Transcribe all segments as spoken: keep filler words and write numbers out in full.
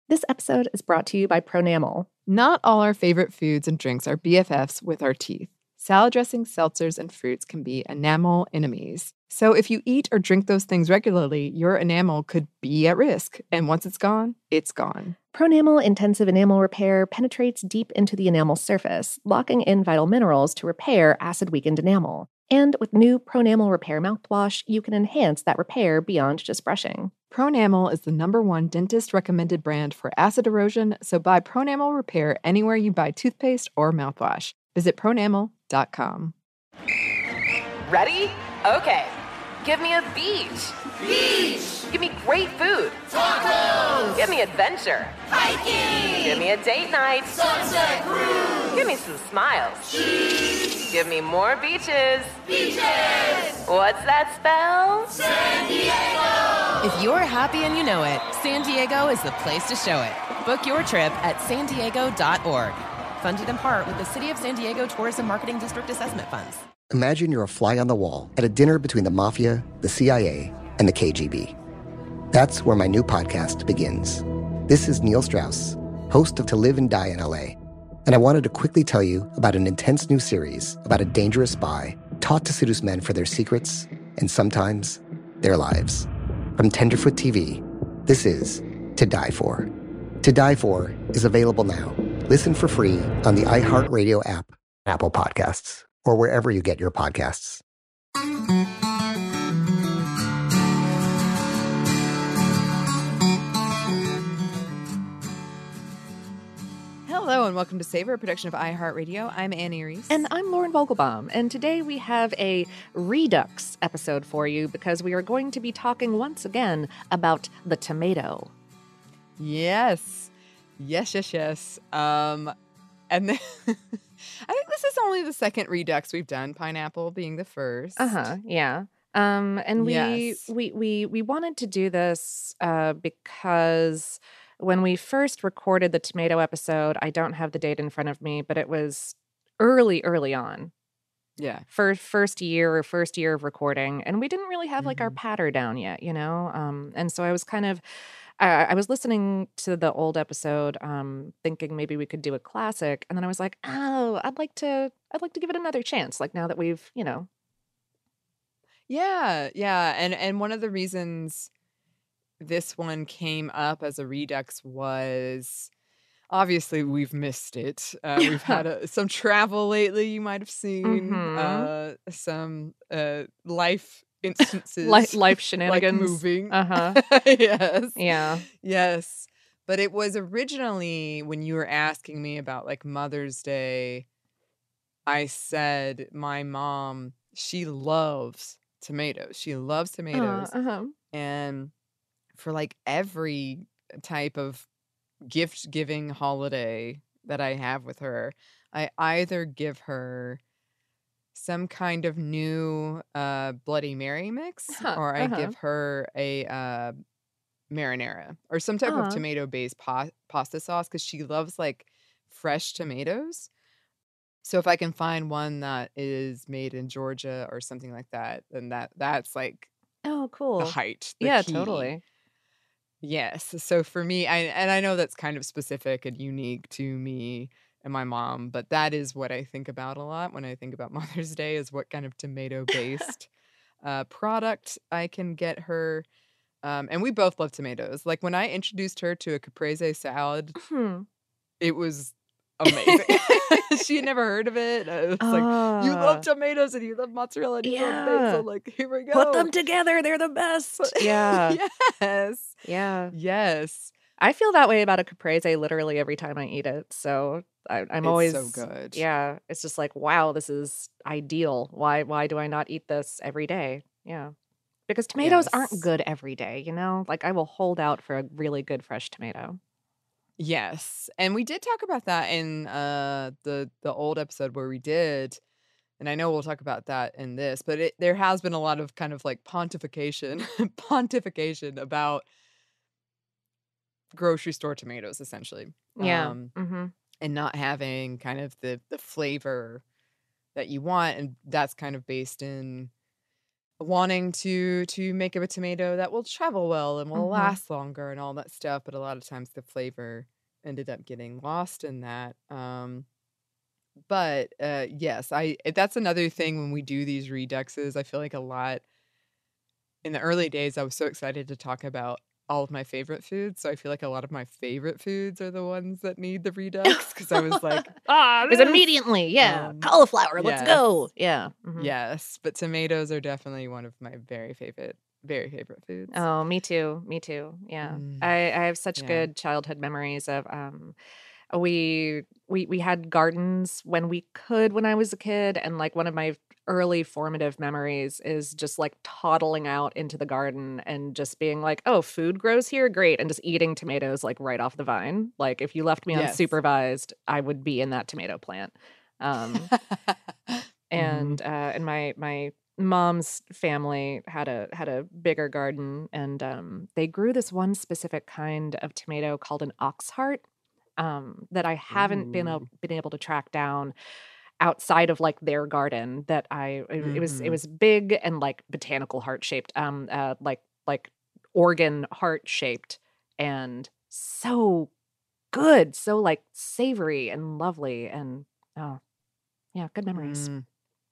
This episode is brought to you by Pronamel. Not all our favorite foods and drinks are B F Fs with our teeth. Salad dressings, seltzers, and fruits can be enamel enemies. So if you eat or drink those things regularly, your enamel could be at risk. And once it's gone, it's gone. Pronamel Intensive Enamel Repair penetrates deep into the enamel surface, locking in vital minerals to repair acid-weakened enamel. And with new Pronamel Repair mouthwash, you can enhance that repair beyond just brushing. Pronamel is the number one dentist-recommended brand for acid erosion, so buy Pronamel Repair anywhere you buy toothpaste or mouthwash. Visit pronamel dot com. Ready? Okay. Give me a beach. Beach! Give me great food. Tacos! Give me adventure. Hiking! Give me a date night. Sunset cruise! Give me some smiles. Cheese! Give me more beaches. Beaches! What's that spell? San Diego! If you're happy and you know it, San Diego is the place to show it. Book your trip at san diego dot org. Funded in part with the City of San Diego Tourism Marketing District Assessment Funds. Imagine you're a fly on the wall at a dinner between the Mafia, the C I A, and the K G B. That's where my new podcast begins. This is Neil Strauss, host of To Live and Die in L A, and I wanted to quickly tell you about an intense new series about a dangerous spy taught to seduce men for their secrets and sometimes their lives. From Tenderfoot T V, this is To Die For. To Die For is available now. Listen for free on the iHeartRadio app, Apple Podcasts, or wherever you get your podcasts. Hello and welcome to Savor, a production of iHeartRadio. I'm Annie Reese. And I'm Lauren Vogelbaum, and today we have a Redux episode for you because we are going to be talking once again about the tomato. Yes. Yes, yes, yes. Um, and then I think this is only the second Redux we've done, pineapple being the first. Uh-huh, yeah. Um, and we, Yes. we we we wanted to do this uh, because when we first recorded the tomato episode, I don't have the date in front of me, but it was early, early on. Yeah. First, first year or first year of recording, and we didn't really have like our Mhm. patter down yet, you know? Um, and so I was kind of, I, I was listening to the old episode, um, thinking maybe we could do a classic, and then I was like, oh, I'd like to, I'd like to give it another chance. Like now that we've, you know, Yeah, yeah. And and one of the reasons this one came up as a Redux was obviously we've missed it. Uh, we've had a, some travel lately, you might have seen. Mhm. Uh, some uh, life instances. life, life like shenanigans. moving. Uh huh. Yes. Yeah. Yes. But it was originally when you were asking me about like Mother's Day, I said my mom, she loves tomatoes. She loves tomatoes. Uh huh. And for like every type of gift giving holiday that I have with her, I either give her some kind of new uh, Bloody Mary mix Uh-huh, or I uh-huh. give her a uh, marinara or some type Uh-huh. of tomato based pa- pasta sauce because she loves like fresh tomatoes. So if I can find one that is made in Georgia or something like that, then that that's like Oh, the cool. height, the Yeah, key. totally. Yes. So for me, I and I know that's kind of specific and unique to me and my mom, but that is what I think about a lot when I think about Mother's Day is what kind of tomato based uh, product I can get her. Um, and we both love tomatoes. Like when I introduced her to a caprese salad, Hmm. it was amazing. She had never heard of it. I was like, you Ah. love tomatoes and you love mozzarella and you love Yeah. basil. Like, here we go. Put them together. They're the best. Yeah. Yes. Yeah. Yes. I feel that way about a caprese literally every time I eat it. So I, I'm It's always so good. Yeah. It's just like, wow, this is ideal. Why why do I not eat this every day? Yeah. Because tomatoes aren't Yes. good every day, you know? Like I will hold out for a really good fresh tomato. Yes. And we did talk about that in uh the the old episode where we did, and I know we'll talk about that in this, but it there has been a lot of kind of like pontification pontification about grocery store tomatoes essentially. Yeah. Um Mm-hmm. and not having kind of the the flavor that you want, and that's kind of based in wanting to to make a tomato that will travel well and will Mhm. last longer and all that stuff, but a lot of times the flavor ended up getting lost in that. Um, but uh, yes, I that's another thing when we do these reduxes. I feel like a lot in the early days, I was so excited to talk about all of my favorite foods. So I feel like a lot of my favorite foods are the ones that need the redux because I was like, ah, Because this. immediately, yeah, Um, cauliflower, let's yes. go. Yeah. Mhm. Yes, but tomatoes are definitely one of my very favorite, very favorite foods. Oh, me too. Me too. Yeah. Mm, I, I have such yeah. good childhood memories of um we we we had gardens when we could when I was a kid, and like one of my early formative memories is just like toddling out into the garden and just being like, "Oh, food grows here, great," and just eating tomatoes like right off the vine. Like if you left me Yes. unsupervised, I would be in that tomato plant. Um Mhm. and uh and my my mom's family had a had a bigger garden, and um they grew this one specific kind of tomato called an oxheart, um that I haven't been a, Ooh. been able to track down outside of like their garden. That I it, it was it Mhm. was big and like botanical heart shaped, um uh like like organ heart shaped, and so good, so like savory and lovely, and oh yeah, good memories. Mm,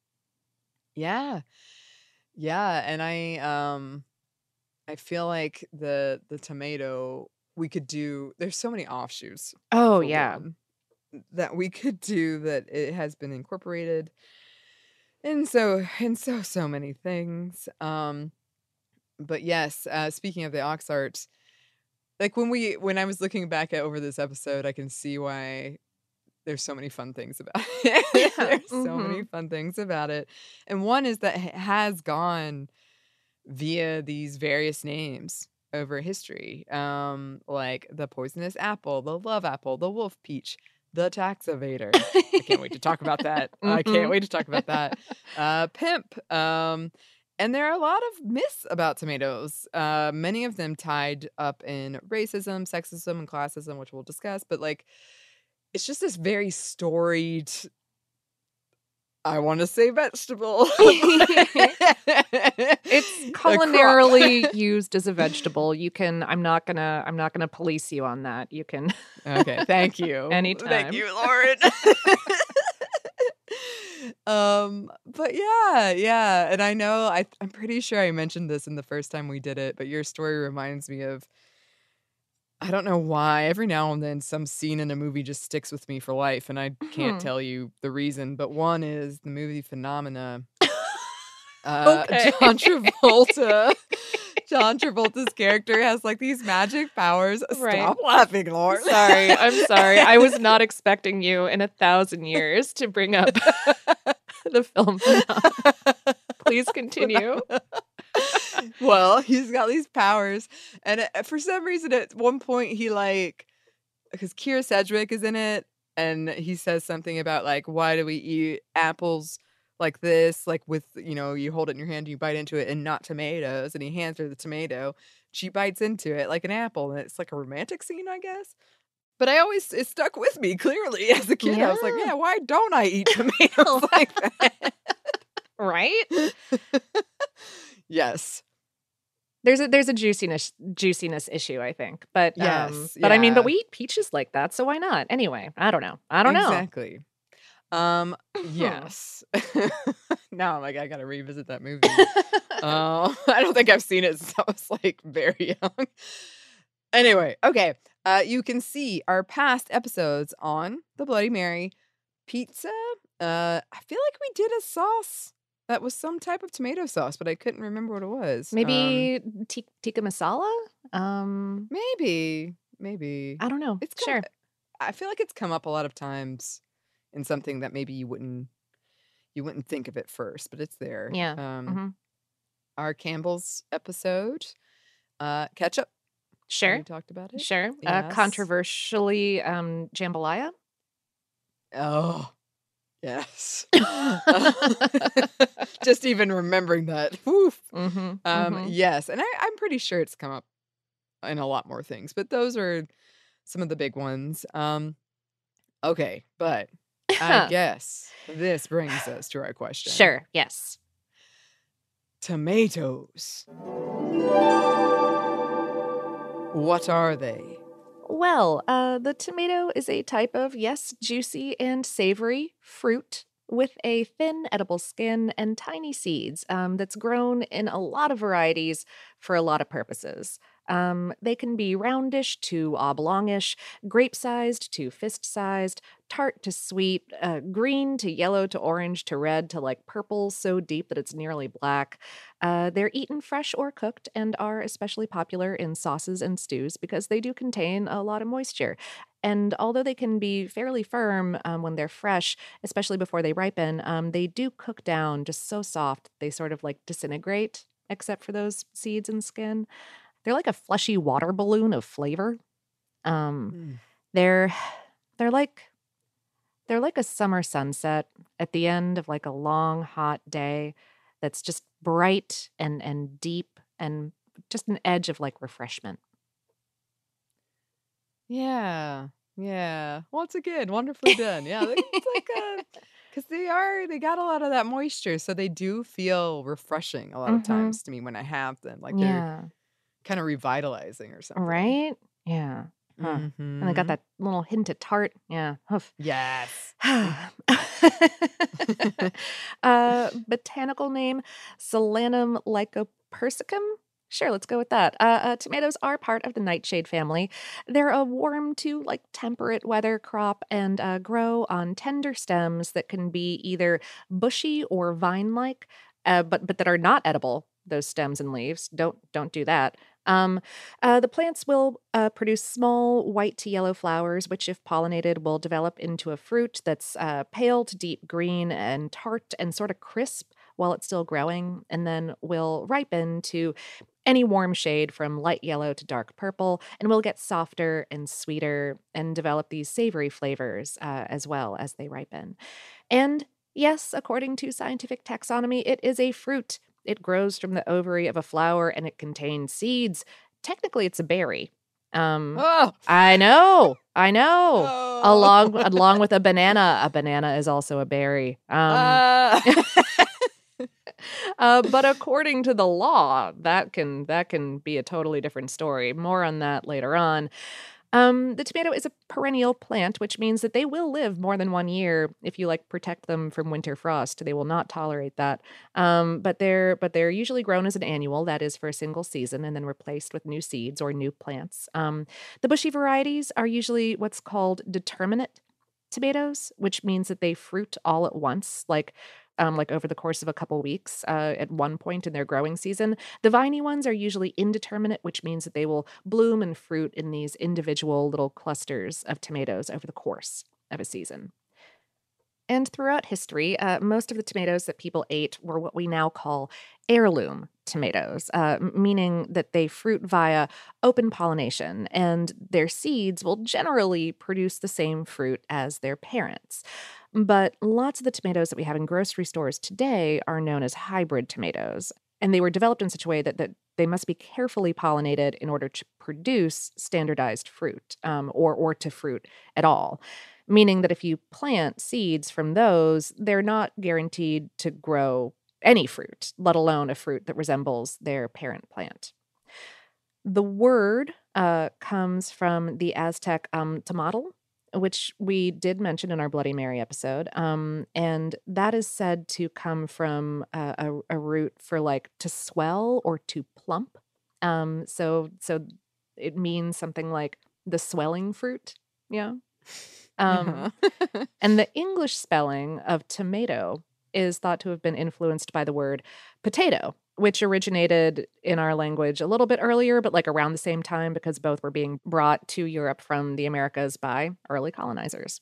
yeah, yeah, and I um I feel like the the tomato we could do. There's so many offshoots Oh for yeah. one that we could do that it has been incorporated in so in so so many things. Um, but yes, uh, speaking of the ox art, like when we when I was looking back at over this episode, I can see why there's so many fun things about it. Yeah. There's so many Mhm. fun things about it, and one is that it has gone via these various names over history, um, like the poisonous apple, the love apple, the wolf peach, the tax evader. I can't wait to talk about that. I can't Mhm. wait to talk about that. Uh, pimp. Um, and there are a lot of myths about tomatoes, uh, many of them tied up in racism, sexism, and classism, which we'll discuss. But like, it's just this very storied, I want to say vegetable. It's A culinarily crop. used as a vegetable. You can I'm not gonna I'm not gonna police you on that. You can Okay, thank you. Thank anytime. you, Lauren. um, but yeah, yeah, and I know I I'm pretty sure I mentioned this in the first time we did it, but your story reminds me of I don't know why. Every now and then, some scene in a movie just sticks with me for life, and I can't Hmm. tell you the reason. But one is the movie Phenomena. Uh, Okay. John Travolta. John Travolta's character has like these magic powers. Right. Stop laughing, Lauren. Sorry, I'm sorry. I was not expecting you in a thousand years to bring up the film Phenomena. Please continue. Well, he's got these powers, and uh, for some reason, at one point, he like because Kira Sedgwick is in it, and he says something about like, why do we eat apples like this? Like with you know, you hold it in your hand, you bite into it, and not tomatoes. And he hands her the tomato. She bites into it like an apple, and it's like a romantic scene, I guess. But I always it stuck with me clearly as a kid. I was like, Yeah. yeah, why don't I eat tomatoes like that? Right? Yes. There's a there's a juiciness juiciness issue, I think. But um Yes, but I mean, but yeah. we eat peaches like that, so why not? Anyway, I don't know. I don't know. Exactly. Um, Hmm. yes. Now I'm like, I gotta revisit that movie. Uh, I don't think I've seen it since I was like very young. Anyway, okay. Uh, you can see our past episodes on the Bloody Mary pizza. Uh, I feel like we did a sauce that was some type of tomato sauce, but I couldn't remember what it was. Um, Maybe ti- tikka masala? Um maybe, maybe I don't know. it's come, Sure. I feel like it's come up a lot of times in something that maybe you wouldn't you wouldn't think of it first, but it's there. Yeah. Um, Mhm. our Campbell's episode, uh, ketchup. Sure. We talked about it. Sure. Uh, Yes. controversially, um, jambalaya. Oh, yes. Just even remembering that. Woof. Mm-hmm. Um, Mhm. yes, and I, I'm pretty sure it's come up in a lot more things, but those are some of the big ones. Um, okay, but I guess this brings us to our question. Sure. Yes. Tomatoes. What are they? Well, uh, the tomato is a type of, yes, juicy and savory fruit with a thin edible skin and tiny seeds um, that's grown in a lot of varieties for a lot of purposes. Um, they can be roundish to oblongish, grape-sized to fist-sized, tart to sweet, uh, green to yellow to orange to red to like purple so deep that it's nearly black. Uh, they're eaten fresh or cooked and are especially popular in sauces and stews because they do contain a lot of moisture. And although they can be fairly firm um, when they're fresh, especially before they ripen, um, they do cook down just so soft they sort of like disintegrate, except for those seeds and skin. They're like a fleshy water balloon of flavor. Um, Mm. they're they're like they're like a summer sunset at the end of like a long hot day that's just bright and and deep and just an edge of like refreshment. Yeah. Yeah. Once again, wonderfully done. Yeah. they- It's like a, because they are, they got a lot of that moisture. So they do feel refreshing a lot of Mhm. times to me when I have them. Like they're Yeah. kind of revitalizing or something. Right? Yeah. Huh. And they got Mhm. that little hint of tart. Yeah. Hoof. Yes. uh, botanical name Solanum lycopersicum. Sure, let's go with that. Uh, uh, tomatoes are part of the nightshade family. They're a warm to like temperate weather crop and uh, grow on tender stems that can be either bushy or vine-like, uh, but but that are not edible. Those stems and leaves don't don't do that. Um, uh, the plants will uh, produce small white to yellow flowers, which, if pollinated, will develop into a fruit that's uh, pale to deep green and tart and sort of crisp while it's still growing, and then will ripen to any warm shade from light yellow to dark purple, and will get softer and sweeter and develop these savory flavors uh, as well as they ripen. And yes, according to scientific taxonomy, it is a fruit. It grows from the ovary of a flower and it contains seeds. Technically, it's a berry. Um, Oh. I know, I know. Oh. Along along with a banana, a banana is also a berry. Um, Uh. uh, but according to the law, that can that can be a totally different story. More on that later on. Um, the tomato is a perennial plant, which means that they will live more than one year if you like protect them from winter frost. They will not tolerate that. Um, but they're but they're usually grown as an annual, that is for a single season, and then replaced with new seeds or new plants. Um, the bushy varieties are usually what's called determinate tomatoes, which means that they fruit all at once, like um, like over the course of a couple weeks uh, at one point in their growing season. The viney ones are usually indeterminate, which means that they will bloom and fruit in these individual little clusters of tomatoes over the course of a season. And throughout history, uh, most of the tomatoes that people ate were what we now call heirloom tomatoes, uh, m- meaning that they fruit via open pollination, and their seeds will generally produce the same fruit as their parents. But lots of the tomatoes that we have in grocery stores today are known as hybrid tomatoes, and they were developed in such a way that, that they must be carefully pollinated in order to produce standardized fruit, um, or, or to fruit at all. Meaning that if you plant seeds from those, they're not guaranteed to grow any fruit, let alone a fruit that resembles their parent plant. The word uh, comes from the Aztec um, tomatl, which we did mention in our Bloody Mary episode. Um, and that is said to come from uh, a, a root for like to swell or to plump. Um, so, so it means something like the swelling fruit. Yeah. Um, and the English spelling of tomato is thought to have been influenced by the word potato, which originated in our language a little bit earlier, but like around the same time because both were being brought to Europe from the Americas by early colonizers.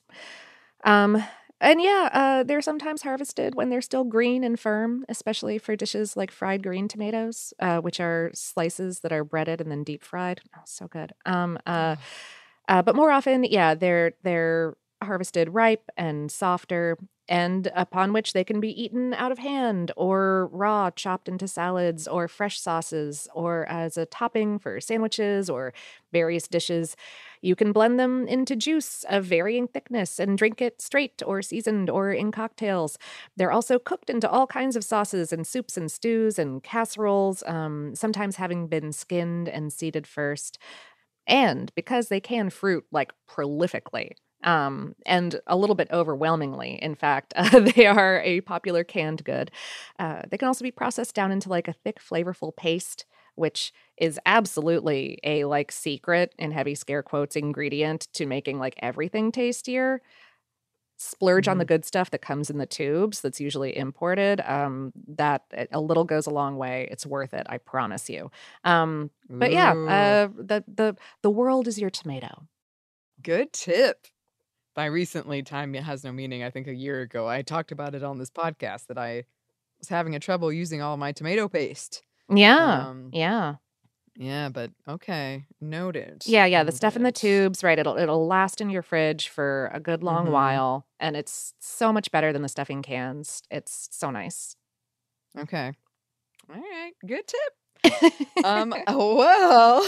Um, and yeah, uh, they're sometimes harvested when they're still green and firm, especially for dishes like fried green tomatoes, uh, which are slices that are breaded and then deep fried. Oh, so good. Um, uh, uh, but more often, yeah, they're they're harvested ripe and softer, and upon which they can be eaten out of hand or raw, chopped into salads or fresh sauces or as a topping for sandwiches or various dishes. You can blend them into juice of varying thickness and drink it straight or seasoned or in cocktails. They're also cooked into all kinds of sauces and soups and stews and casseroles, um, sometimes having been skinned and seeded first. And because they can fruit like prolifically, um, and a little bit overwhelmingly, in fact, uh, they are a popular canned good. Uh, they can also be processed down into like a thick, flavorful paste, which is absolutely a like secret in heavy scare quotes ingredient to making like everything tastier. Splurge on the Mhm. good stuff that comes in the tubes that's usually imported. Um, that a little goes a long way. It's worth it, I promise you. Um, but yeah, Ooh, uh, the the the world is your tomato. good tip. By recently, time has no meaning. I think a year ago, I talked about it on this podcast that I was having a trouble using all my tomato paste. Yeah, Um, yeah, yeah, but okay, noted. yeah, yeah. The stuff in the Noted. tubes, right? It'll it'll last in your fridge for a good long Mhm. while, and it's so much better than the stuff in cans. It's so nice. Okay. All right. Good tip. Um, well,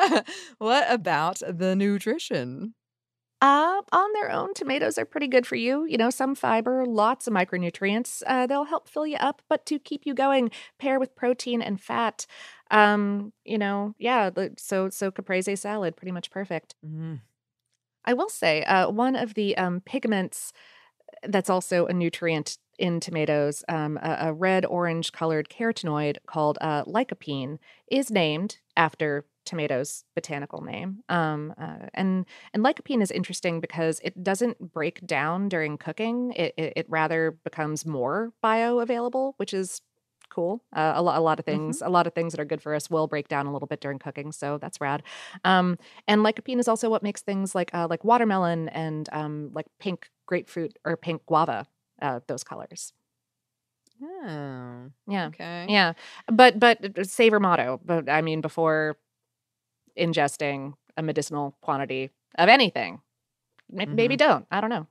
what about the nutrition? Uh, on their own, tomatoes are pretty good for you. You know, some fiber, lots of micronutrients. Uh, they'll help fill you up, but to keep you going, pair with protein and fat. Um, you know, yeah. the- So, so caprese salad, pretty much perfect. Mm. I will say, uh, one of the um, pigments that's also a nutrient in tomatoes, um, a, a red orange colored carotenoid called uh, lycopene, is named after tomatoes' botanical name. Um, uh, and and lycopene is interesting because it doesn't break down during cooking. It it, it rather becomes more bioavailable, which is cool. Uh, a, lo- a lot of Mhm. things, a lot of things that are good for us will break down a little bit during cooking, so that's rad. Um, and lycopene is also what makes things like uh, like watermelon and um, like pink grapefruit or pink guava uh, those colors. Oh, Yeah, okay. yeah. But but savor motto. But I mean, before ingesting a medicinal quantity of anything, may- maybe Mhm. don't. I don't know.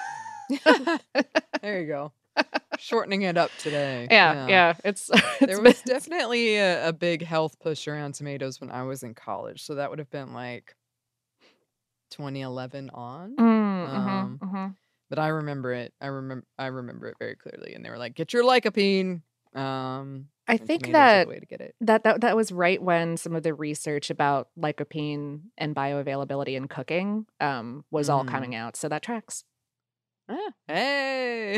There you go. Shortening it up today. yeah, Yeah. yeah. It's it's There been- was definitely a, a big health push around tomatoes when I was in college. So that would have been like twenty eleven on. Mm, mhm, Um, mhm. but I remember it. I remember I remember it very clearly. And they were like, get your lycopene. Um, I and think tomatoes are that the way to get it. That that that was right when some of the research about lycopene and bioavailability in cooking um, was all Mhm. coming out. So that tracks. Ah, hey.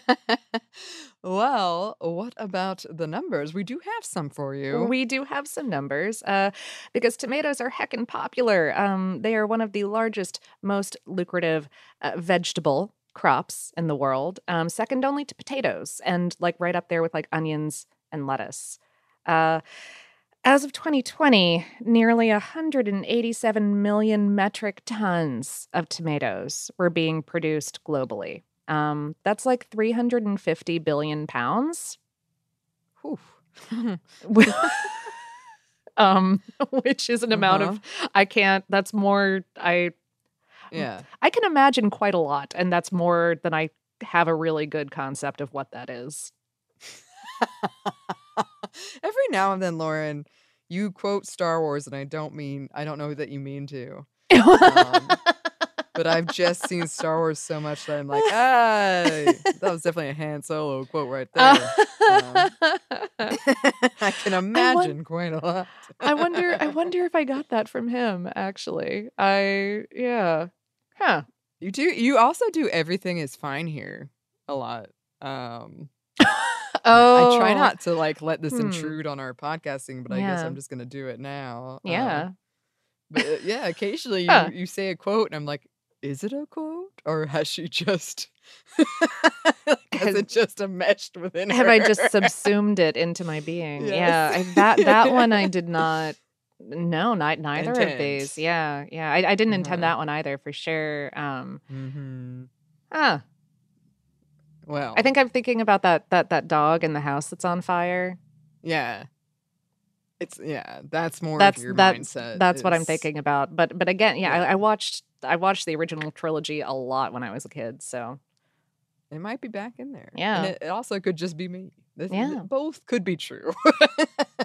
Well, what about the numbers? We do have some for you. We do have some numbers uh, because tomatoes are heckin' popular. Um, they are one of the largest, most lucrative uh, vegetable crops in the world, um, second only to potatoes, and like right up there with like onions and lettuce. Uh, As of twenty twenty, nearly one hundred eighty-seven million metric tons of tomatoes were being produced globally. Um, that's like three hundred fifty billion pounds, Whew. um, which is an amount Uh-huh. of I can't. That's more. I Yeah. I can imagine quite a lot, and that's more than I have a really good concept of what that is. Every now and then, Lauren, you quote Star Wars, and I don't mean, I don't know that you mean to. Um, but I've just seen Star Wars so much that I'm like, ah, that was definitely a Han Solo quote right there. Um, I can imagine quite a lot. I wonder I wonder if I got that from him, actually. I yeah. Huh. You do. You also do everything is fine here a lot. Um, Oh. I try not to like let this Hmm. intrude on our podcasting, but I guess Yeah. I'm just gonna do it now. Um, Yeah. but uh, yeah, occasionally you Huh. you say a quote, and I'm like, is it a quote, or has she just like, has Has- it just enmeshed within Have her? I just subsumed it into my being? Yes. Yeah. I, that that one I did not no, not neither of Intend. these. Yeah. Yeah. I, I didn't intend Uh-huh. that one either for sure. Um Mm-hmm. huh. Well, I think I'm thinking about that that that dog in the house that's on fire. yeah, it's yeah. That's more That's of your that's mindset. that's what I'm is- thinking about. But but again, yeah, I, Yeah. I watched I watched the original trilogy a lot when I was a kid. So It might be back in there. Yeah. and it, it also could just be me. This, th- Yeah. both could be true.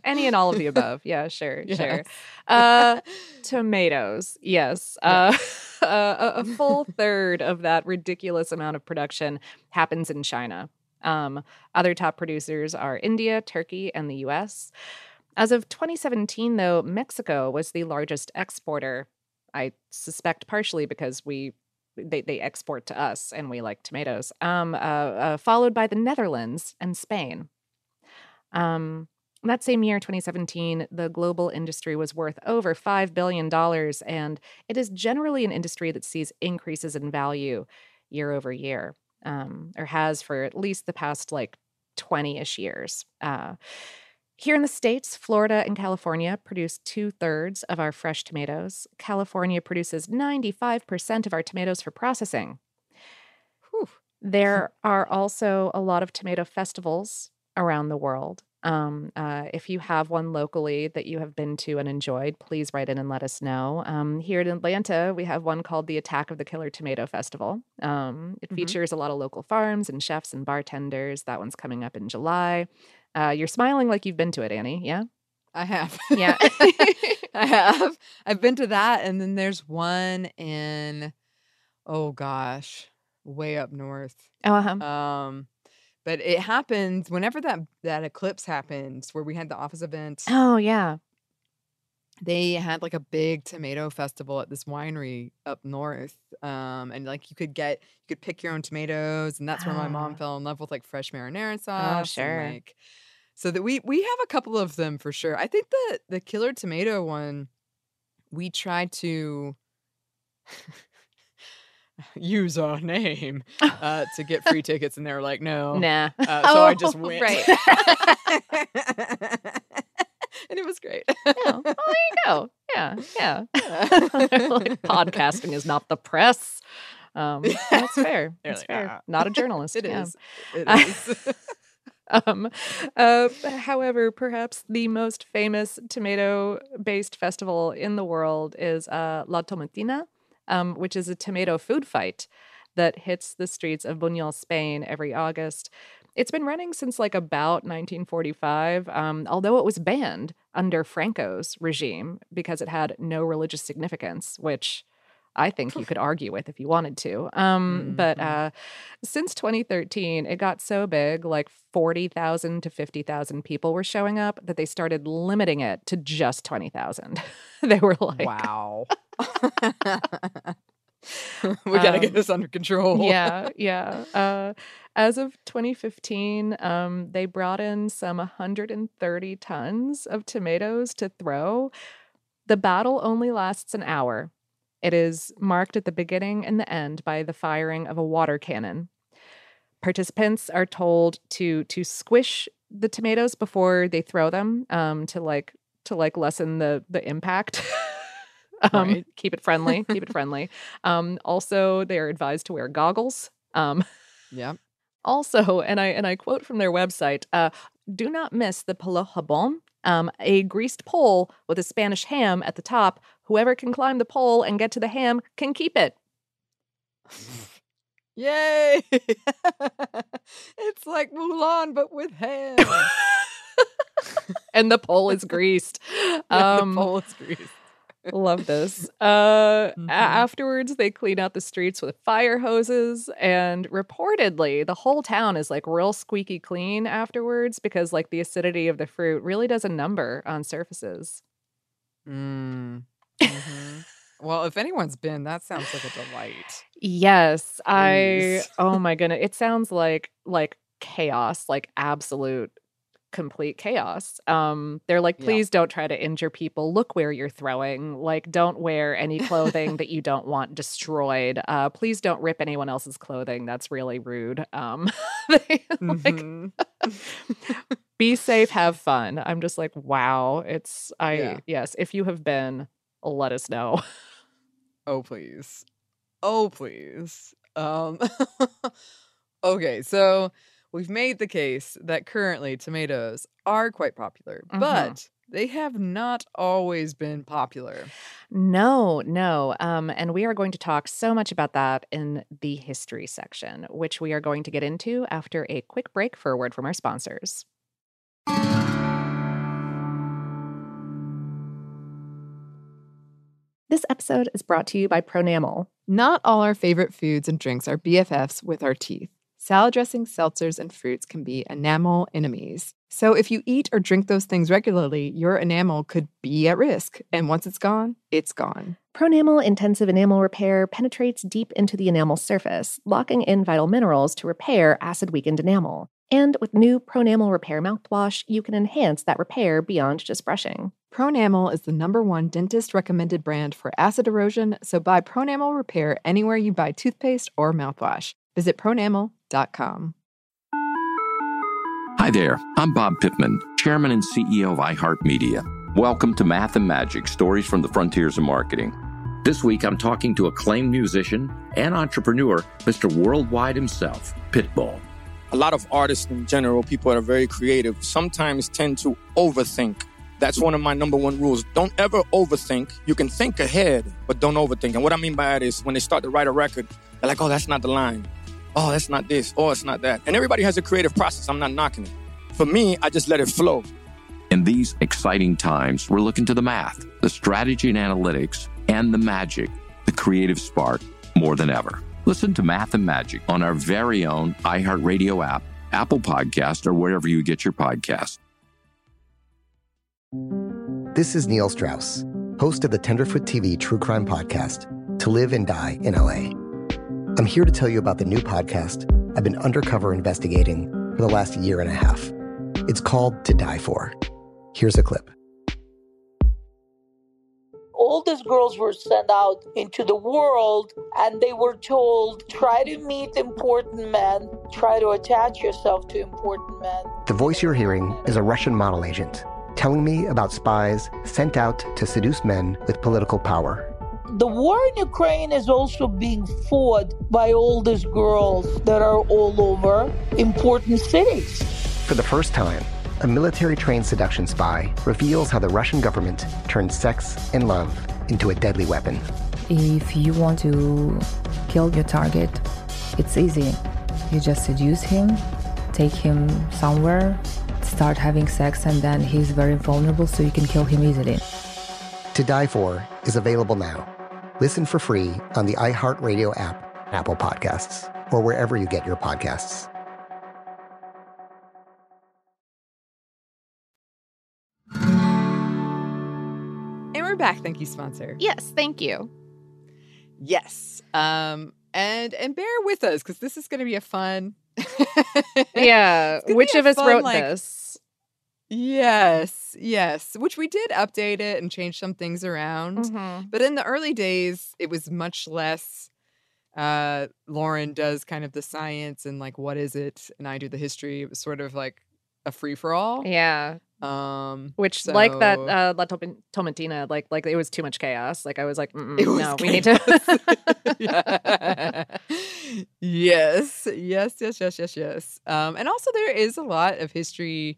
Any and all of the above. Yeah, sure, Yes. sure. Uh, tomatoes, yes. Uh, a, a full third of that ridiculous amount of production happens in China. Um, other top producers are India, Turkey, and the U S. As of twenty seventeen, though, Mexico was the largest exporter. I suspect partially because we they, they export to us and we like tomatoes. Um, uh, uh, followed by the Netherlands and Spain. Um, that same year, twenty seventeen, the global industry was worth over five billion dollars, and it is generally an industry that sees increases in value year over year, um, or has for at least the past like twenty-ish years. Uh, here in the States, Florida and California produce two-thirds of our fresh tomatoes. California produces ninety-five percent of our tomatoes for processing. Whew. There are also a lot of tomato festivals around the world. Um, uh, if you have one locally that you have been to and enjoyed, please write in and let us know. Um, here in Atlanta, we have one called the Attack of the Killer Tomato Festival. Um, it Mhm. features a lot of local farms and chefs and bartenders. That one's coming up in July. Uh, you're smiling like you've been to it, Annie. Yeah? I have. Yeah. I have. I've been to that. And then there's one in, oh gosh, way up north. Oh, uh-huh. Um, but it happens whenever that that eclipse happens, where we had the office event. Oh, yeah. They had like a big tomato festival at this winery up north. Um, and like you could get you could pick your own tomatoes, and that's where my mom Ah. fell in love with like fresh marinara sauce. sure. And, like, so that we we have a couple of them for sure. I think the the killer tomato one, we tried to use our name uh, to get free tickets, and they were like, no. Nah. Uh, so I just Oh, went. right. And it was great. Yeah. Well, there you go. Yeah, yeah. Like, podcasting is not the press. Um, that's fair. They're That's like, fair. "Ah." Not a journalist. It yeah. is. It is. Um, uh, however, perhaps the most famous tomato-based festival in the world is uh, La Tomatina, um, which is a tomato food fight that hits the streets of Buñol, Spain every August. It's been running since like about nineteen forty-five, um, although it was banned under Franco's regime because it had no religious significance, which I think you could argue with if you wanted to. Um, But Mhm. uh, since twenty thirteen, it got so big, like forty thousand to fifty thousand people were showing up, that they started limiting it to just twenty thousand. They were like, Wow. We got to get Um, this under control. yeah, yeah. Uh, as of twenty fifteen, um, they brought in some one hundred thirty tons of tomatoes to throw. The battle only lasts an hour. It is marked at the beginning and the end by the firing of a water cannon. Participants are told to to squish the tomatoes before they throw them, um, to like to like lessen the the impact. um, Right. Keep it friendly. Keep it friendly. Um, also, they are advised to wear goggles. Um, Yep. also, and I and I quote from their website: uh, "Do not miss the palo jabón, um, a greased pole with a Spanish ham at the top. Whoever can climb the pole and get to the ham can keep it." Yay. It's like Mulan, but with ham. And the pole is greased. Yeah, Um, the pole is greased. Love this. Uh, a- Mhm. Afterwards, they clean out the streets with fire hoses, and reportedly, the whole town is like real squeaky clean afterwards because, like, the acidity of the fruit really does a number on surfaces. Mm. Mhm. Well, if anyone's been, that sounds like a delight. Yes, I. Please. Oh my goodness, it sounds like like chaos, like absolute complete chaos. Um, they're like, Yeah. please don't try to injure people. Look where you're throwing. Like, don't wear any clothing that you don't want destroyed. Uh, please don't rip anyone else's clothing. That's really rude. Um, they, like, Mhm. be safe, have fun. I'm just like, wow. It's I Yeah. yes. If you have been, let us know. Oh, please. Oh, please. Um, okay, so we've made the case that currently tomatoes are quite popular, Mhm. but they have not always been popular. No, no. Um, and we are going to talk so much about that in the history section, which we are going to get into after a quick break for a word from our sponsors. This episode is brought to you by Pronamel. Not all our favorite foods and drinks are B F Fs with our teeth. Salad dressings, seltzers, and fruits can be enamel enemies. So if you eat or drink those things regularly, your enamel could be at risk. And once it's gone, it's gone. Pronamel Intensive Enamel Repair penetrates deep into the enamel surface, locking in vital minerals to repair acid-weakened enamel. And with new Pronamel Repair mouthwash, you can enhance that repair beyond just brushing. Pronamel is the number one dentist-recommended brand for acid erosion, so buy Pronamel Repair anywhere you buy toothpaste or mouthwash. Visit pronamel dot com. Hi there, I'm Bob Pittman, Chairman and C E O of iHeartMedia. Welcome to Math and Magic, Stories from the Frontiers of Marketing. This week, I'm talking to acclaimed musician and entrepreneur, Mister Worldwide himself, Pitbull. A lot of artists in general, people that are very creative, sometimes tend to overthink. That's one of my number one rules. Don't ever overthink. You can think ahead, but don't overthink. And what I mean by that is when they start to write a record, they're like, oh, that's not the line. Oh, that's not this. Oh, it's not that. And everybody has a creative process. I'm not knocking it. For me, I just let it flow. In these exciting times, we're looking to the math, the strategy and analytics, and the magic, the creative spark, more than ever. Listen to Math and Magic on our very own iHeartRadio app, Apple Podcast, or wherever you get your podcasts. This is Neil Strauss, host of the Tenderfoot T V true crime podcast, To Live and Die in L A. I'm here to tell you about the new podcast I've been undercover investigating for the last year and a half. It's called To Die For. Here's a clip. All these girls were sent out into the world and they were told, try to meet important men, try to attach yourself to important men. The voice you're hearing is a Russian model agent telling me about spies sent out to seduce men with political power. The war in Ukraine is also being fought by all these girls that are all over important cities. For the first time, a military-trained seduction spy reveals how the Russian government turned sex and love into a deadly weapon. If you want to kill your target, it's easy. You just seduce him, take him somewhere, start having sex, and then he's very vulnerable, so you can kill him easily. To Die For is available now. Listen for free on the iHeartRadio app, Apple Podcasts, or wherever you get your podcasts. And we're back. Thank you, sponsor. Yes, thank you. Yes. Um, and and bear with us because this is going to be a fun. Yeah. Which of us fun, wrote like, this? Yes, yes. Which we did update it and change some things around. Mm-hmm. But in the early days, it was much less. Uh, Lauren does kind of the science and like what is it, and I do the history. It was sort of like a free for all. Yeah. Um, Which, so... like that, uh, La Tom- Tomatina, like, like it was too much chaos. Like, I was like, It was no, we need to. Yeah. Yes, yes, yes, yes, yes, yes. Um, and also, there is a lot of history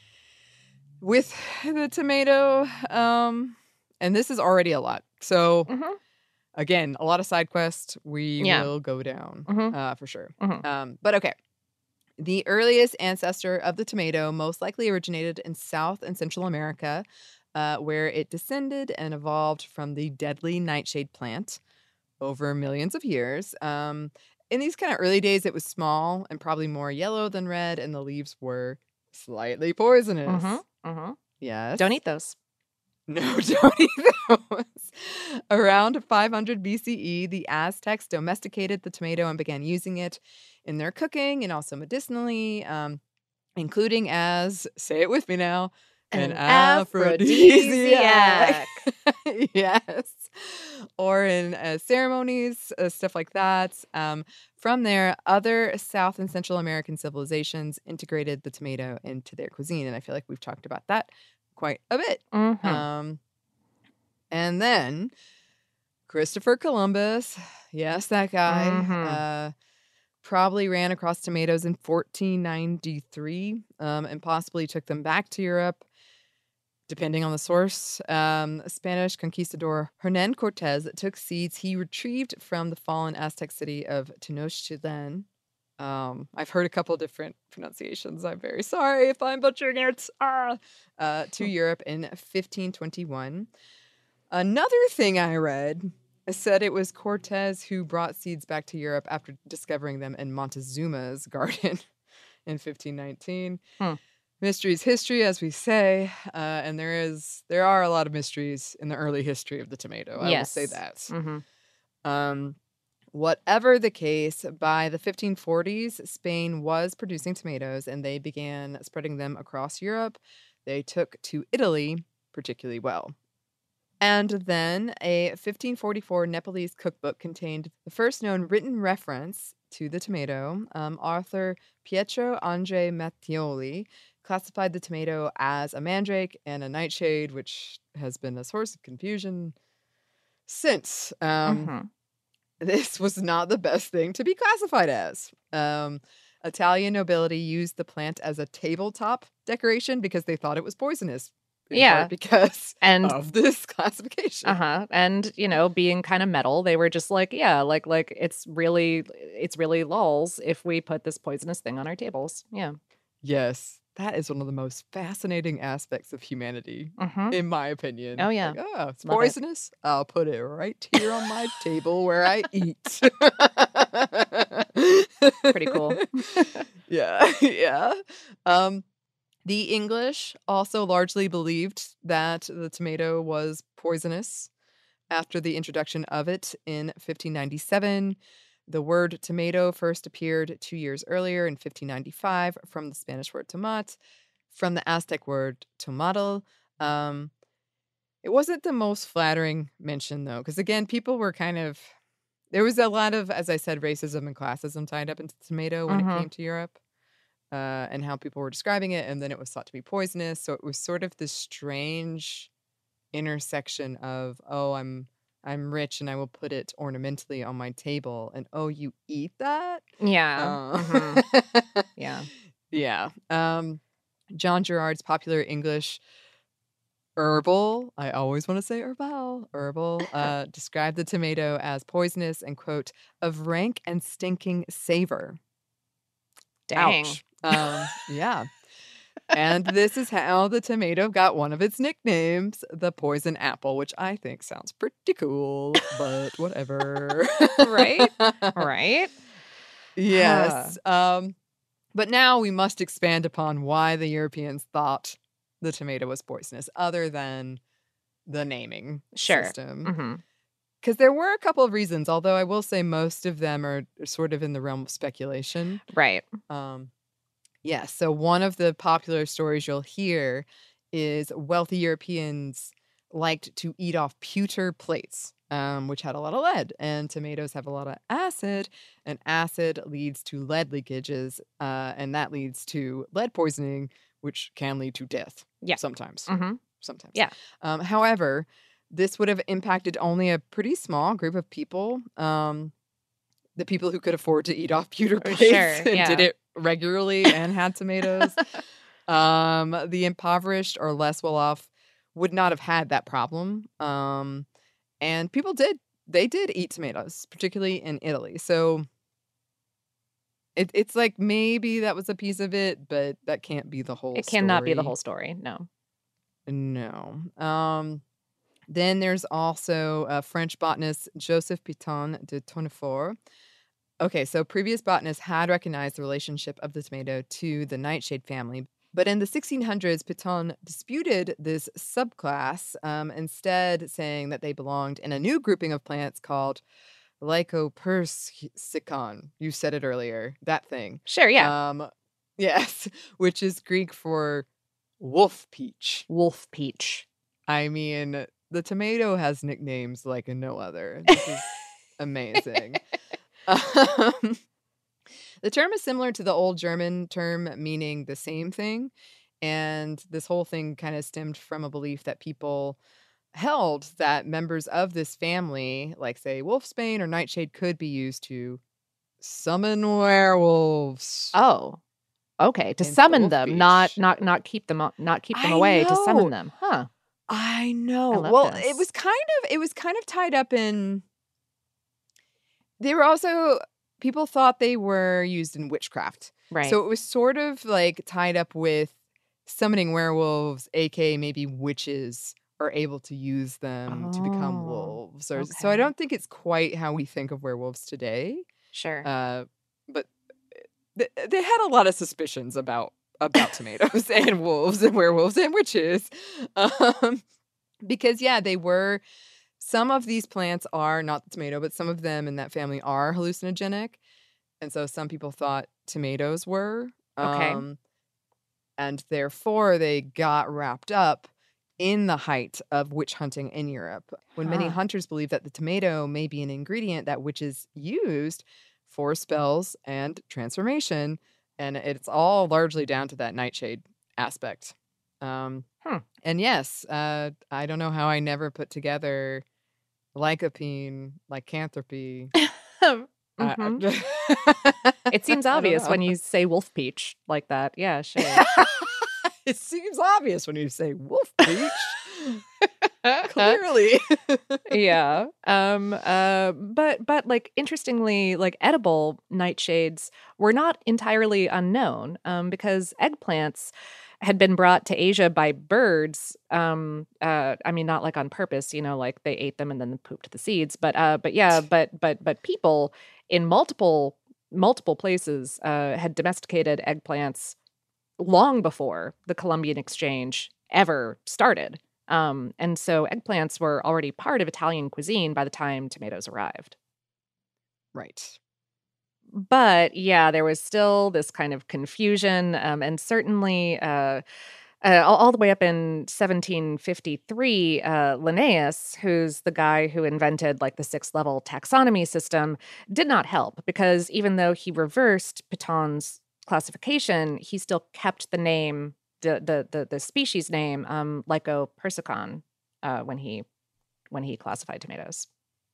with the tomato. Um, and this is already a lot. So, Mhm. again, a lot of side quests we Yeah. will go down Mhm. uh, for sure. Mhm. Um, but okay. The earliest ancestor of the tomato most likely originated in South and Central America, uh, where it descended and evolved from the deadly nightshade plant over millions of years. Um, in these kind of early days, it was small and probably more yellow than red, and the leaves were slightly poisonous. Mhm. Mhm. Yes. Don't eat those. No, don't eat those. Around five hundred B C E, the Aztecs domesticated the tomato and began using it in their cooking and also medicinally, um, including as, say it with me now, an, An aphrodisiac. Yes. Or in uh, ceremonies, uh, stuff like that. Um, from there, other South and Central American civilizations integrated the tomato into their cuisine. And I feel like we've talked about that quite a bit. Mhm. Um, and then Christopher Columbus, yes, that guy, Mhm. uh, probably ran across tomatoes in fourteen ninety-three um, and possibly took them back to Europe, depending on the source. Um, Spanish conquistador Hernan Cortez took seeds he retrieved from the fallen Aztec city of Tenochtitlan. Um, I've heard a couple different pronunciations. I'm very sorry if I'm butchering it. Ah! Uh, to Europe in fifteen twenty-one. Another thing I read said it was Cortez who brought seeds back to Europe after discovering them in Montezuma's garden in fifteen nineteen. Hmm. Mystery's history, as we say, uh, and there is there are a lot of mysteries in the early history of the tomato. I Yes. will say that. Mm-hmm. Um, whatever the case, by the fifteen forties, Spain was producing tomatoes, and they began spreading them across Europe. They took to Italy particularly well. And then a fifteen forty-four Nepalese cookbook contained the first known written reference to the tomato. Um, author Pietro Andre Mattioli classified the tomato as a mandrake and a nightshade, which has been a source of confusion since. Um, Mhm. This was not the best thing to be classified as. Um, Italian nobility used the plant as a tabletop decoration because they thought it was poisonous. in Yeah. part because And of this classification. uh-huh. And, you know, being kind of metal, they were just like, yeah, like like it's really it's really lulls if we put this poisonous thing on our tables. Yeah. Yes, that is one of the most fascinating aspects of humanity, Mhm. in my opinion. Oh, yeah. Like, oh, it's Love it. poisonous. I'll put it right here on my table where I eat. Pretty cool. Yeah, yeah. Um, the English also largely believed that the tomato was poisonous after the introduction of it in fifteen ninety-seven. The word tomato first appeared two years earlier in fifteen ninety-five from the Spanish word tomate, from the Aztec word tomatal. Um, it wasn't the most flattering mention, though, because again, people were kind of, there was a lot of, as I said, racism and classism tied up into tomato when Mhm. it came to Europe, uh, and how people were describing it, and then it was thought to be poisonous. So it was sort of this strange intersection of, oh, I'm I'm rich and I will put it ornamentally on my table, and oh, you eat that? Yeah. Uh, Mhm. Yeah. Yeah. Um, John Gerard's popular English herbal, I always want to say herbal, herbal, uh, described the tomato as poisonous and, quote, of rank and stinking savor. Dang. Ouch. Um, yeah. And this is how the tomato got one of its nicknames, the poison apple, which I think sounds pretty cool, but whatever. Right? Right? Yes. Um, but now we must expand upon why the Europeans thought the tomato was poisonous, other than the naming Sure. system. Mhm. Because there were a couple of reasons, although I will say most of them are sort of in the realm of speculation. Right. Um, yeah, so one of the popular stories you'll hear is wealthy Europeans liked to eat off pewter plates, um, which had a lot of lead, and tomatoes have a lot of acid, and acid leads to lead leakages, uh, and that leads to lead poisoning, which can lead to death. Yeah. Sometimes. Mhm. Sometimes. Yeah. Um, however, this would have impacted only a pretty small group of people. Um, the people who could afford to eat off pewter Oh, plates sure, and yeah. did it regularly and had tomatoes. um, the impoverished or less well off would not have had that problem. Um, and people did, they did eat tomatoes, particularly in Italy. So it, it's like maybe that was a piece of it, but that can't be the whole It cannot be the story. whole story. No. No. Um, then there's also uh, French botanist Joseph Piton de Tournefort. Okay, so previous botanists had recognized the relationship of the tomato to the nightshade family, but in the sixteen hundreds, Piton disputed this subclass, um, instead saying that they belonged in a new grouping of plants called Lycopersicon. You said it earlier, that thing. Sure, yeah. Um, yes, which is Greek for wolf peach. Wolf peach. I mean, the tomato has nicknames like no other. This is amazing. Um, the term is similar to the old German term meaning the same thing. And this whole thing kind of stemmed from a belief that people held that members of this family, like, say, wolfsbane or nightshade, could be used to summon werewolves. Oh. Okay, to Into summon Wolf them, not Beach. not not keep them o- not keep them I away, to know. summon them. Huh. I know. I love well, this. it was kind of it was kind of tied up in. They were also people thought they were used in witchcraft, Right. so it was sort of like tied up with summoning werewolves, aka maybe witches are able to use them to become Oh, wolves. Or, So I okay. don't think it's quite how we think of werewolves today. Sure. Uh, but th- they had a lot of suspicions about about tomatoes and wolves and werewolves and witches. Um, because, yeah, they were, some of these plants are not the tomato, but some of them in that family are hallucinogenic. And so some people thought tomatoes were. Okay. Um, and therefore they got wrapped up in the height of witch hunting in Europe, when many Huh. hunters believe that the tomato may be an ingredient that witches used for spells and transformation. And it's all largely down to that nightshade aspect. Um, Hmm. and yes, uh, I don't know how I never put together lycopene, lycanthropy. I- Mhm. I- It seems I don't obvious when know. you say wolf peach like that. Yeah, sure. It seems obvious when you say wolf peach. Clearly. Yeah. Um uh but but like interestingly, like edible nightshades were not entirely unknown, um because eggplants had been brought to Asia by birds. Um uh I mean, not like on purpose, you know, like they ate them and then pooped the seeds, but uh but yeah, but but but people in multiple multiple places uh had domesticated eggplants long before the Columbian Exchange ever started. Um, and so eggplants were already part of Italian cuisine by the time tomatoes arrived. Right. But yeah, there was still this kind of confusion, um, and certainly uh, uh, all, all the way up in seventeen fifty-three, uh, Linnaeus, who's the guy who invented like the six level taxonomy system, did not help, because even though he reversed Pitton's classification, he still kept the name, the the the, the species name, um, Lycopersicon, uh, when he when he classified tomatoes.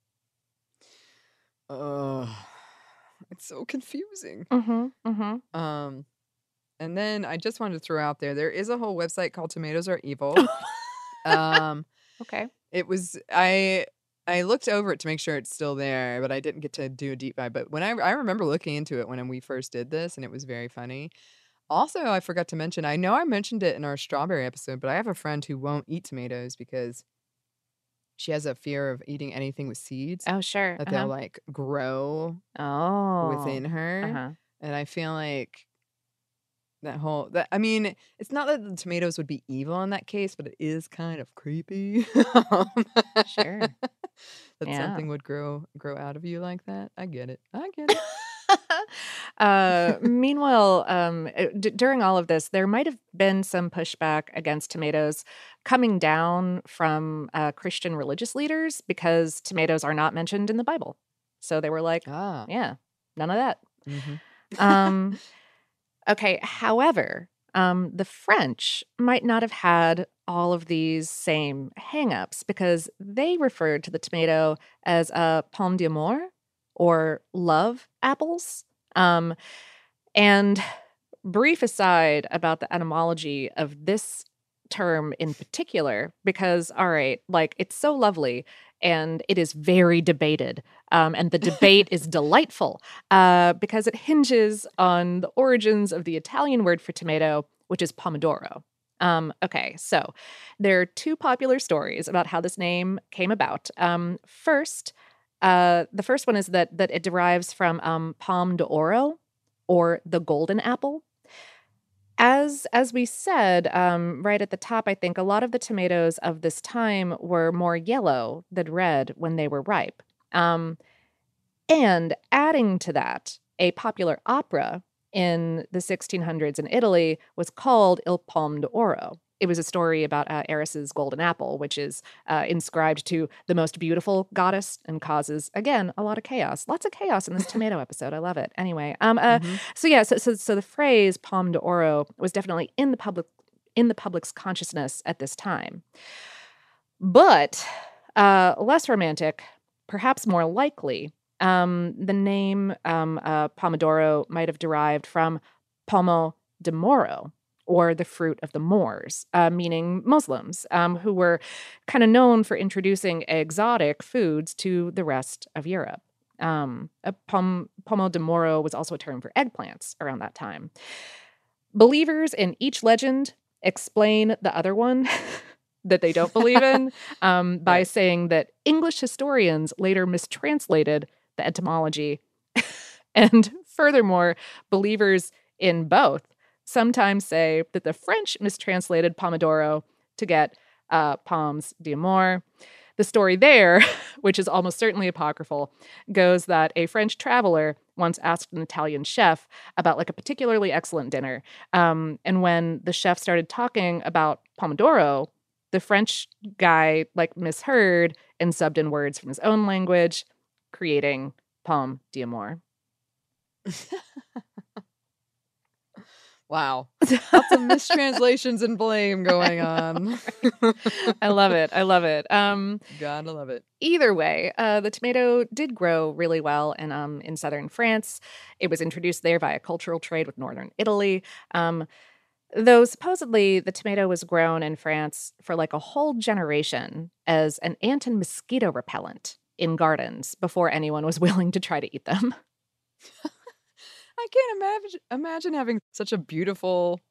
Oh, it's so confusing. Mm-hmm. Mm-hmm. Um, and then I just wanted to throw out there, there is a whole website called Tomatoes Are Evil. um, Okay. it was, I I looked over it to make sure it's still there, but I didn't get to do a deep dive. But when I I remember looking into it when we first did this, and it was very funny. Also, I forgot to mention, I know I mentioned it in our strawberry episode, but I have a friend who won't eat tomatoes because she has a fear of eating anything with seeds Oh, sure. that Uh-huh. they'll like grow Oh. within her. Uh-huh. And I feel like that whole that I mean, it's not that the tomatoes would be evil in that case, but it is kind of creepy. Um, Sure. that Yeah. something would grow grow out of you like that. I get it. I get it. uh, meanwhile, um, uh, d- during all of this, there might have been some pushback against tomatoes coming down from uh, Christian religious leaders, because tomatoes are not mentioned in the Bible. So they were like, Ah. yeah, none of that. Mhm. Um, okay. However, um, the French might not have had all of these same hangups, because they referred to the tomato as a pomme d'amour, or love apples. Um, and brief aside about the etymology of this term in particular, because, all right, like it's so lovely and it is very debated. Um, and the debate is delightful uh, because it hinges on the origins of the Italian word for tomato, which is pomodoro. Um, okay, so there are two popular stories about how this name came about. Um, first, uh, the first one is that that it derives from um, Palm d'Oro, or the golden apple. As as we said um, right at the top, I think a lot of the tomatoes of this time were more yellow than red when they were ripe. Um, and adding to that, a popular opera in the sixteen hundreds in Italy was called Il Palme d'Oro. It was a story about uh, Eris's golden apple, which is uh, inscribed to the most beautiful goddess and causes, again, a lot of chaos. Lots of chaos in this tomato episode. I love it. Anyway, um, uh, Mhm. so yeah, so, so so the phrase Palme d'Oro was definitely in the public in the public's consciousness at this time. But uh, less romantic, perhaps more likely, um, the name um, uh, Pomodoro might have derived from Pomo de Moro, or the fruit of the Moors, uh, meaning Muslims, um, who were kind of known for introducing exotic foods to the rest of Europe. Um, a pom- Pomo de Moro was also a term for eggplants around that time. Believers in each legend explain the other one. that they don't believe in um, by Right. saying that English historians later mistranslated the etymology. And furthermore, believers in both sometimes say that the French mistranslated Pomodoro to get uh, Pommes d'amour. The story there, which is almost certainly apocryphal, goes that a French traveler once asked an Italian chef about like a particularly excellent dinner. Um, and when the chef started talking about Pomodoro, the French guy like misheard and subbed in words from his own language, creating Pomme d'amour. Wow. Lots of mistranslations and blame going on. I love it. I love it. Um, Gotta love it. Either way, uh, the tomato did grow really well in um, in southern France. It was introduced there via cultural trade with northern Italy. Um, though supposedly the tomato was grown in France for like a whole generation as an ant and mosquito repellent in gardens before anyone was willing to try to eat them. I can't imagine imagine having such a beautiful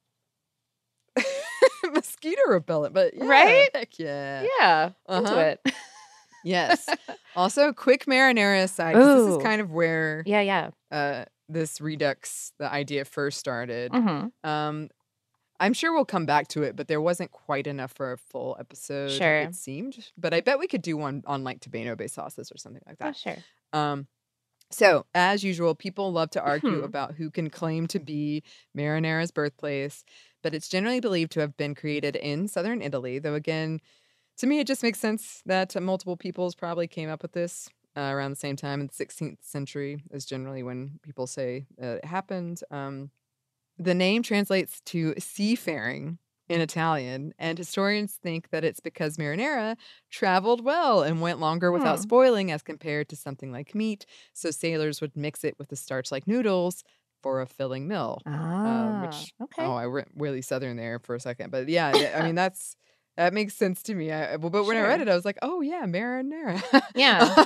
mosquito repellent, but yeah, Right? heck yeah. Yeah, into Uh-huh. it. Yes. Also, quick marinara aside, 'cause this Ooh. is kind of where Yeah, yeah. uh, this redux, the idea first started. Mhm. Um, I'm sure we'll come back to it, but there wasn't quite enough for a full episode, Sure. it seemed. But I bet we could do one on like tomato-based sauces or something like Oh, that. sure. Um, so, as usual, people love to argue Mhm. about who can claim to be marinara's birthplace, but it's generally believed to have been created in southern Italy, though again, to me, it just makes sense that uh, multiple peoples probably came up with this uh, around the same time. In the sixteenth century is generally when people say uh, it happened. Um, the name translates to seafaring in Italian, and historians think that it's because marinara traveled well and went longer without Hmm. spoiling as compared to something like meat, so sailors would mix it with the starch like noodles for a filling meal. Um, Ah, which, okay. oh, I went really southern there for a second. But yeah, yeah, I mean, that's that makes sense to me. I, but when I read Sure. it, I was like, oh, yeah, marinara. Yeah.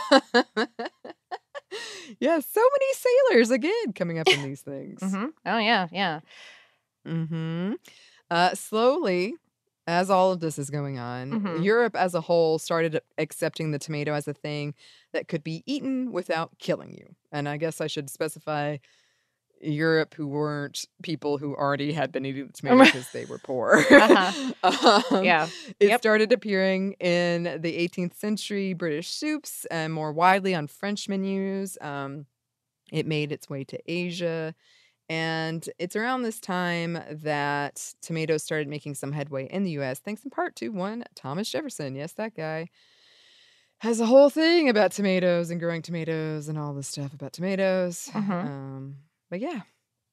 Yeah, so many sailors again coming up in these things. hmm Oh, yeah, yeah. Mm-hmm. Uh, slowly, as all of this is going on, Mhm. Europe as a whole started accepting the tomato as a thing that could be eaten without killing you. And I guess I should specify Europe who weren't people who already had been eating the tomato because they were poor. Uh-huh. um, Yeah. It Yep. started appearing in the eighteenth century British soups and more widely on French menus. Um, it made its way to Asia. And it's around this time that tomatoes started making some headway in the U S, thanks in part to one Thomas Jefferson. Yes, that guy has a whole thing about tomatoes and growing tomatoes and all this stuff about tomatoes. Mhm. Um, but yeah.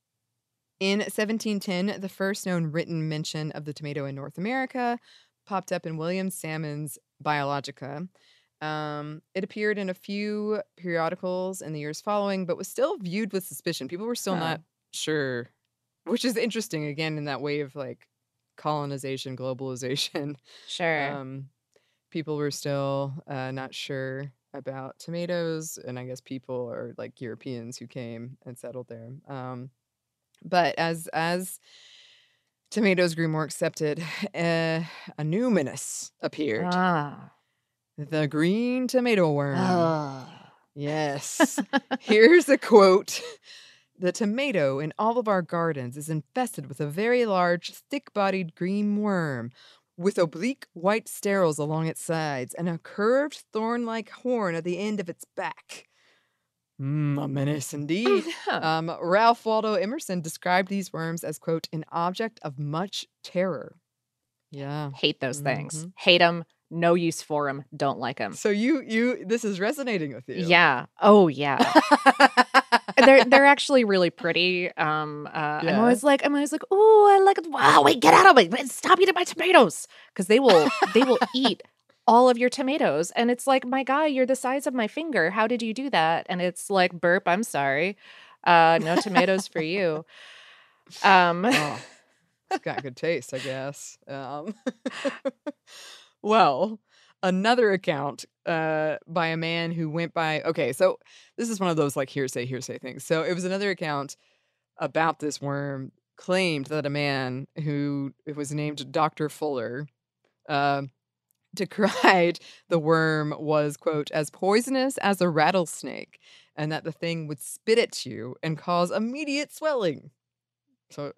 In seventeen ten, the first known written mention of the tomato in North America popped up in William Salmon's Biologica. Um, it appeared in a few periodicals in the years following, but was still viewed with suspicion. People were still Huh. not sure, which is interesting, again, in that way of like colonization, globalization. Sure. Um, people were still uh, not sure about tomatoes, and I guess people are like Europeans who came and settled there. Um, but as as tomatoes grew more accepted, uh, a new menace appeared: Ah. the green tomato worm. Ah. Yes. Here's a quote. The tomato in all of our gardens is infested with a very large, thick-bodied green worm with oblique white sterols along its sides and a curved thorn-like horn at the end of its back. Mm, a menace indeed. Huh. Um, Ralph Waldo Emerson described these worms as, quote, an object of much terror. Yeah. Hate those things. Mhm. Hate them. No use for them. Don't like them. So you, you, this is resonating with you. Yeah. Oh, yeah. they're they're actually really pretty. Um, uh, I'm Yeah. always like, I'm always like, oh, I like it. Wow, wait, get out of it! Wait, stop eating my tomatoes, because they will they will eat all of your tomatoes, and it's like, my guy, you're the size of my finger. How did you do that? And it's like, burp. I'm sorry. Uh, no tomatoes for you. Um, Oh, it's got good taste, I guess. Um, well, another account uh, by a man who went by. Okay, so this is one of those like hearsay, hearsay things. So it was another account about this worm claimed that a man who was named Doctor Fuller uh, decried the worm was, quote, as poisonous as a rattlesnake, and that the thing would spit at you and cause immediate swelling. So,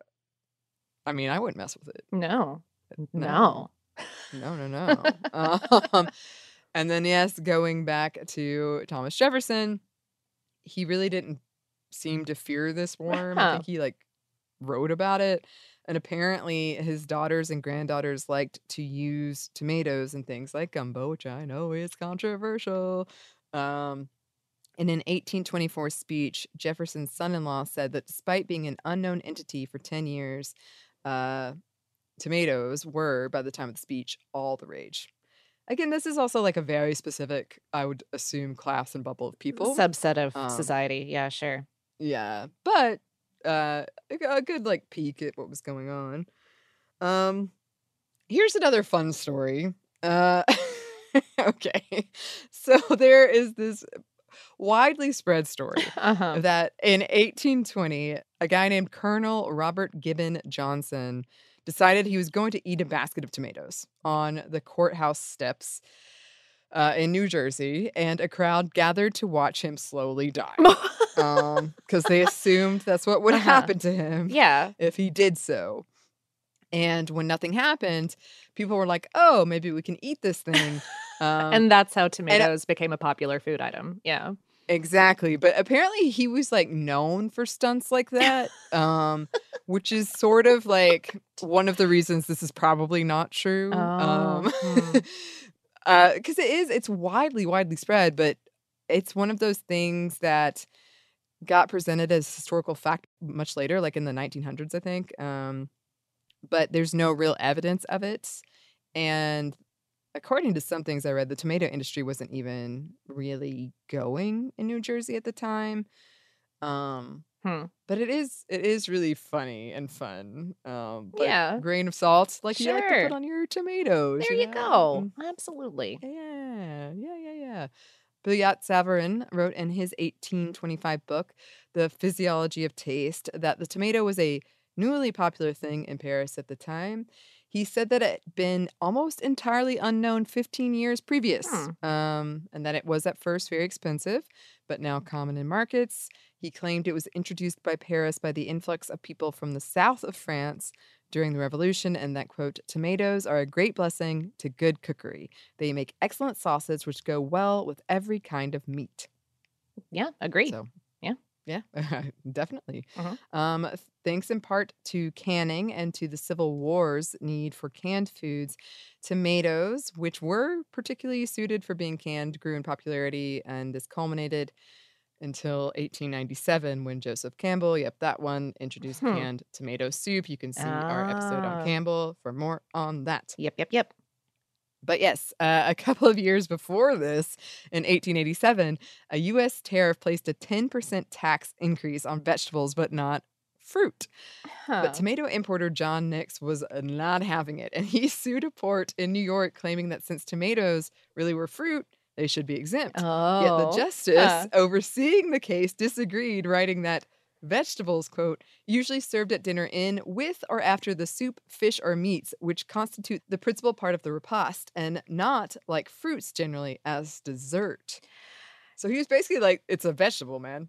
I mean, I wouldn't mess with it. No. No. No. No, no, no. um, and then, yes, going back to Thomas Jefferson, he really didn't seem to fear this worm. I think he, like, wrote about it. And apparently his daughters and granddaughters liked to use tomatoes and things like gumbo, which I know is controversial. Um, in an eighteen twenty-four speech, Jefferson's son-in-law said that despite being an unknown entity for ten years, uh, tomatoes were, by the time of the speech, all the rage. Again, this is also like a very specific, I would assume, class and bubble of people. Subset of Um, society. Yeah, sure. Yeah, but uh, a, a good like peek at what was going on. Um, here's another fun story. Uh, okay, so there is this widely spread story Uh-huh. that in eighteen twenty, a guy named Colonel Robert Gibbon Johnson decided he was going to eat a basket of tomatoes on the courthouse steps uh, in New Jersey, and a crowd gathered to watch him slowly die. um, because they assumed that's what would Uh-huh. happen to him Yeah. if he did so. And when nothing happened, people were like, "Oh, maybe we can eat this thing." Um, And that's how tomatoes became a popular food item. Yeah. Exactly. But apparently he was like known for stunts like that, um, which is sort of like one of the reasons this is probably not true. Oh, Um, hmm. uh, 'cause it is, it's widely, widely spread, but it's one of those things that got presented as historical fact much later, like in the nineteen hundreds, I think. Um, but there's no real evidence of it. And according to some things I read, the tomato industry wasn't even really going in New Jersey at the time. Um, Hmm. but it is it is really funny and fun. Um, but Yeah. grain of salt, like you like to Sure. put on your tomatoes. There you know? go. Absolutely. Yeah, yeah, yeah, yeah. Bilyat Savarin wrote in his eighteen twenty-five book, The Physiology of Taste, that the tomato was a newly popular thing in Paris at the time. He said that it had been almost entirely unknown fifteen years previous, Hmm. um, and that it was at first very expensive, but now common in markets. He claimed it was introduced by Paris by the influx of people from the south of France during the Revolution, and that, quote, tomatoes are a great blessing to good cookery. They make excellent sauces which go well with every kind of meat. Yeah. Agree. So, Yeah. yeah, definitely. Mhm. Um, thanks in part to canning and to the Civil War's need for canned foods, tomatoes, which were particularly suited for being canned, grew in popularity, and this culminated until eighteen ninety-seven when Joseph Campbell, yep, that one, introduced Hmm. canned tomato soup. You can see our episode Ah. on Campbell for more on that. Yep. Yep. Yep. But yes, uh, a couple of years before this, in eighteen eighty-seven, a U S tariff placed a ten percent tax increase on vegetables, but not fruit. Huh. But tomato importer John Nix was uh, not having it, and he sued a port in New York claiming that since tomatoes really were fruit, they should be exempt. Oh. Yet the justice Huh. overseeing the case disagreed, writing that vegetables, quote, usually served at dinner in, with, or after the soup, fish, or meats, which constitute the principal part of the repast, and not, like fruits generally, as dessert. So he was basically like, it's a vegetable, man.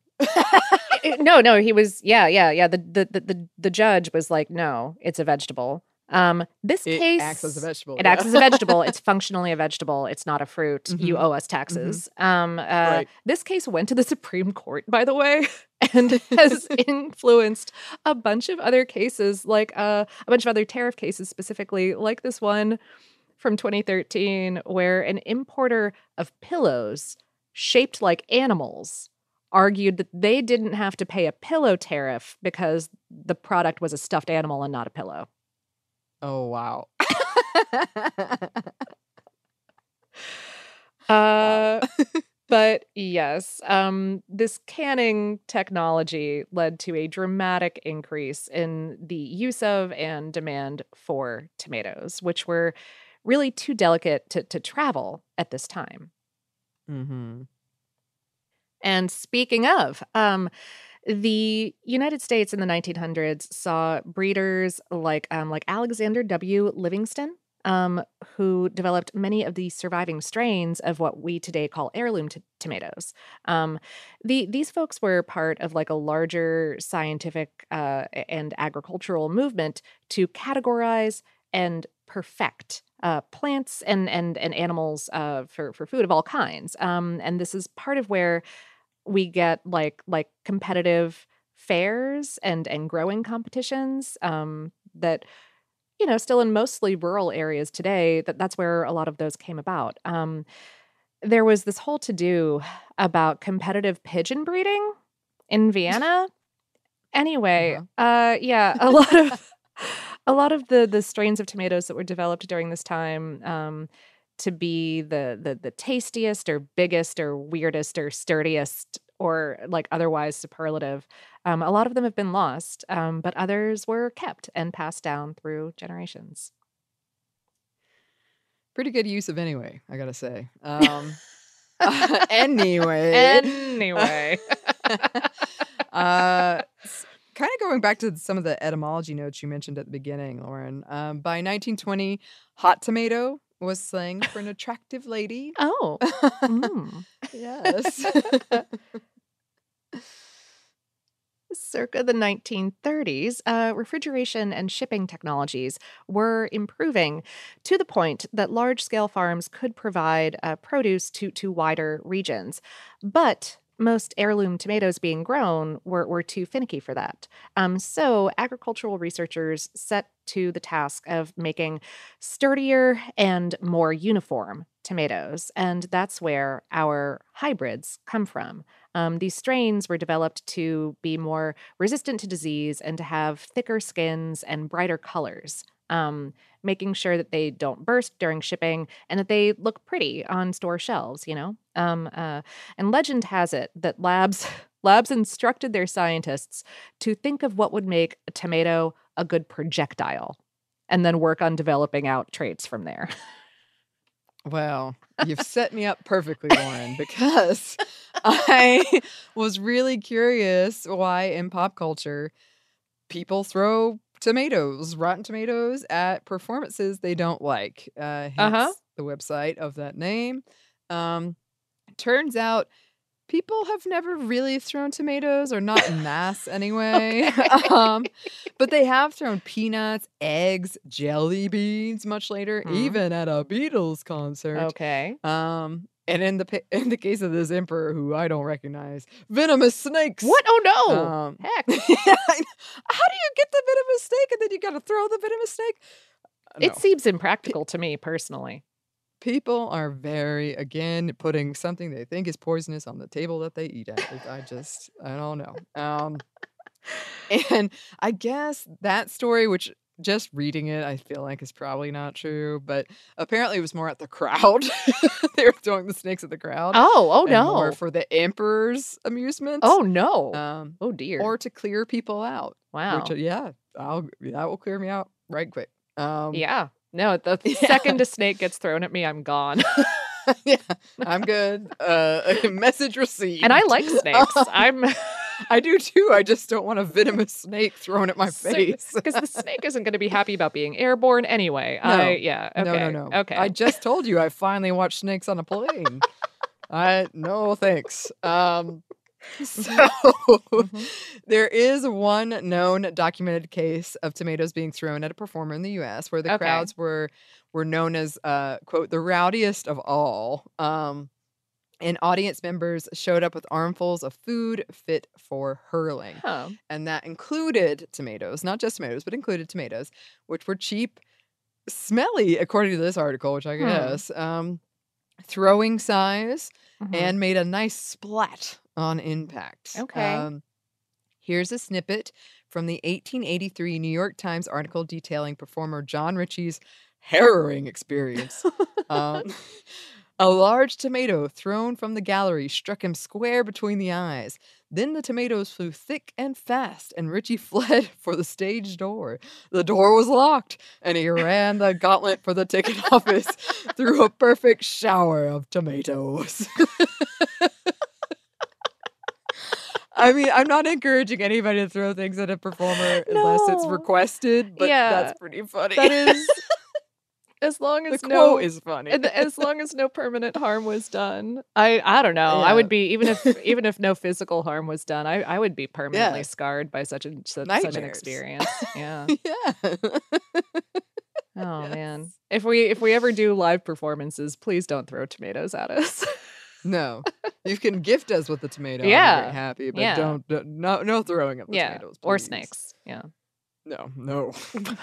Eh, no, no, he was. Yeah, yeah, yeah. The the the the, the judge was like, no, it's a vegetable. Um, this It case acts as a vegetable, It yeah. acts as a vegetable. It's functionally a vegetable. It's not a fruit. You Mhm. owe us taxes. Um, uh, Right. This case went to the Supreme Court, by the way, and has influenced a bunch of other cases, like uh, a bunch of other tariff cases, specifically, like this one from twenty thirteen, where an importer of pillows shaped like animals argued that they didn't have to pay a pillow tariff because the product was a stuffed animal and not a pillow. Oh, wow. Uh, but yes, um, this canning technology led to a dramatic increase in the use of and demand for tomatoes, which were really too delicate to, to travel at this time. Mm-hmm. And speaking of, um, the United States in the nineteen hundreds saw breeders like um, like Alexander W. Livingston. um, who developed many of the surviving strains of what we today call heirloom t- tomatoes. Um, the these folks were part of like a larger scientific uh, and agricultural movement to categorize and perfect uh, plants and and and animals uh, for for food of all kinds. Um, and this is part of where we get like like competitive fairs and and growing competitions um, that you know still in mostly rural areas today. That that's where a lot of those came about. Um, there was this whole to do about competitive pigeon breeding in Vienna. Anyway, Uh-huh. uh, yeah, a lot of. A lot of the the strains of tomatoes that were developed during this time um, to be the, the the tastiest or biggest or weirdest or sturdiest or like otherwise superlative, um, a lot of them have been lost, um, but others were kept and passed down through generations. Pretty good use of anyway, I gotta say. Um, uh, anyway. Anyway. uh, Kind of going back to some of the etymology notes you mentioned at the beginning, Lauren. Um, by nineteen twenty, hot tomato was slang for an attractive lady. Oh. Mm. Yes. Circa the nineteen thirties, uh, refrigeration and shipping technologies were improving to the point that large-scale farms could provide uh, produce to, to wider regions. But most heirloom tomatoes being grown were, were too finicky for that. Um, so agricultural researchers set to the task of making sturdier and more uniform tomatoes. And that's where our hybrids come from. Um, these strains were developed to be more resistant to disease and to have thicker skins and brighter colors. Um, making sure that they don't burst during shipping and that they look pretty on store shelves, you know? Um, uh, and legend has it that labs labs instructed their scientists to think of what would make a tomato a good projectile and then work on developing out traits from there. Well, you've set me up perfectly, Lauren, because I was really curious why in pop culture people throw tomatoes, rotten tomatoes, at performances they don't like. Uh, hence Uh-huh. the website of that name. Um, turns out people have never really thrown tomatoes, or not en masse anyway. um, but they have thrown peanuts, eggs, jelly beans much later, Hmm. even at a Beatles concert. Okay. Um, and in the pa- in the case of this emperor, who I don't recognize, venomous snakes. What? Oh, no. Um, Heck. How do you get the venomous snake and then you got to throw the venomous snake? No. It seems impractical to me personally. People are very, again, putting something they think is poisonous on the table that they eat at. It- I just, I don't know. Um, and I guess that story, which just reading it, I feel like is probably not true, but apparently it was more at the crowd. They were throwing the snakes at the crowd. Oh, oh, and no. More for the emperor's amusement. Oh, no. Um, oh, dear. or to clear people out. Wow. Which, uh, yeah, I'll, that will clear me out right quick. Um, Yeah. No, the Yeah. second a snake gets thrown at me, I'm gone. yeah, I'm good. Uh, message received. And I like snakes. Um, I'm I do too. I just don't want a venomous snake thrown at my face. because the snake isn't going to be happy about being airborne anyway. No. I yeah. Okay. No, no, no. Okay. I just told you I finally watched snakes on a plane. I no thanks. Um, so Mhm. there is one known documented case of tomatoes being thrown at a performer in the U S where the Okay. crowds were were known as uh, quote the rowdiest of all. Um, and audience members showed up with armfuls of food fit for hurling. Huh. And that included tomatoes, not just tomatoes, but included tomatoes, which were cheap, smelly, according to this article, which I Hmm. guess, um, throwing size, Mhm. and made a nice splat on impact. Okay. Um, here's a snippet from the eighteen eighty-three New York Times article detailing performer John Ritchie's harrowing experience. um, A large tomato thrown from the gallery struck him square between the eyes. Then the tomatoes flew thick and fast, and Richie fled for the stage door. The door was locked, and he ran the gauntlet for the ticket office through a perfect shower of tomatoes. I mean, I'm not encouraging anybody to throw things at a performer unless it's No. requested, but Yeah. that's pretty funny. That is As long The as quote no is funny. and as long as no permanent harm was done. I I don't know. I Yeah. would be even if even if no physical harm was done, I I would be permanently Yeah. scarred by such a such, such an Nightmares. experience. Yeah. Yeah. Oh man. Yes. If we if we ever do live performances, please don't throw tomatoes at us. No. You can gift us with the tomato. I'll be Yeah. very happy, but Yeah. don't, don't no no throwing of the yeah. tomatoes. Or please. snakes. Yeah. No, no.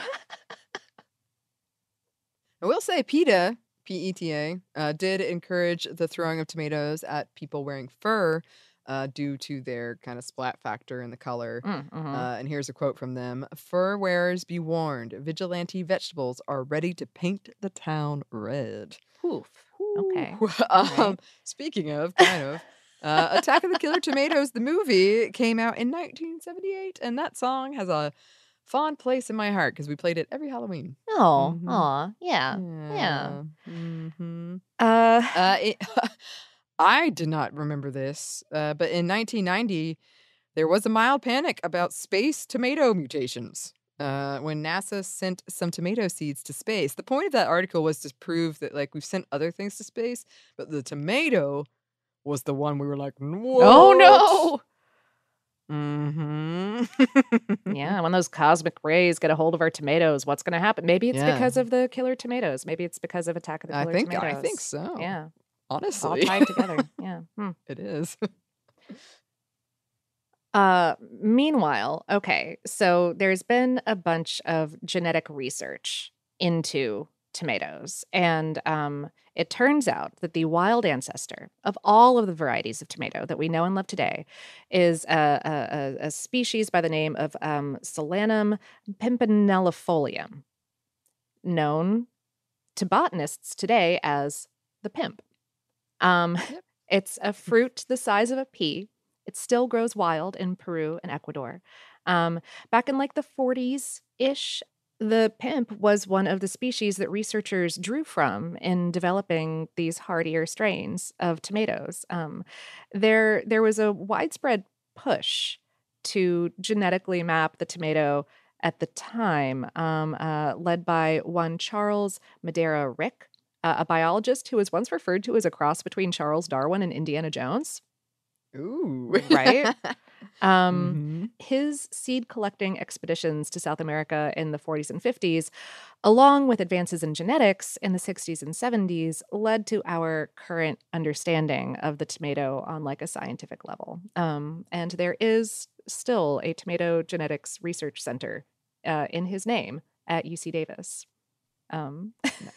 I will say PETA, P E T A, uh, did encourage the throwing of tomatoes at people wearing fur uh, due to their kind of splat factor in the color. Mm, mhm. Uh, and here's a quote from them. Fur wearers be warned, vigilante vegetables are ready to paint the town red. Oof. Okay. Ooh. um, right. Speaking of, kind of, uh, Attack of the Killer Tomatoes, the movie, came out in nineteen seventy-eight, and that song has a fond place in my heart because we played it every Halloween. Oh, Mhm. aw, yeah. Yeah. Mm-hmm. Uh Uh, it, I did not remember this, uh, but in nineteen ninety, there was a mild panic about space tomato mutations. Uh, when NASA sent some tomato seeds to space. The point of that article was to prove that, like, we've sent other things to space, but the tomato was the one we were like, what? Oh no. Mm-hmm. Yeah, when those cosmic rays get a hold of our tomatoes, what's going to happen? Maybe it's Yeah. because of the killer tomatoes. Maybe it's because of Attack of the I Killer think Tomatoes. I think so. Yeah, it's all Honestly, tied together. Yeah. Hmm. it is. Uh, meanwhile, okay, so there's been a bunch of genetic research into tomatoes, and um, it turns out that the wild ancestor of all of the varieties of tomato that we know and love today is a, a, a- a species by the name of um, Solanum pimpinellifolium, known to botanists today as the pimp. Um, Yep. It's a fruit the size of a pea. It still grows wild in Peru and Ecuador. Um, back in like the forties ish, the pimp was one of the species that researchers drew from in developing these hardier strains of tomatoes. Um, there, there was a widespread push to genetically map the tomato at the time, um, uh, led by one Charles Madera Rick, uh, a biologist who was once referred to as a cross between Charles Darwin and Indiana Jones. Ooh. Right? Um, Mhm. his seed collecting expeditions to South America in the forties and fifties, along with advances in genetics in the sixties and seventies, led to our current understanding of the tomato on like a scientific level. Um, and there is still a tomato genetics research center uh, in his name at U C Davis. Um,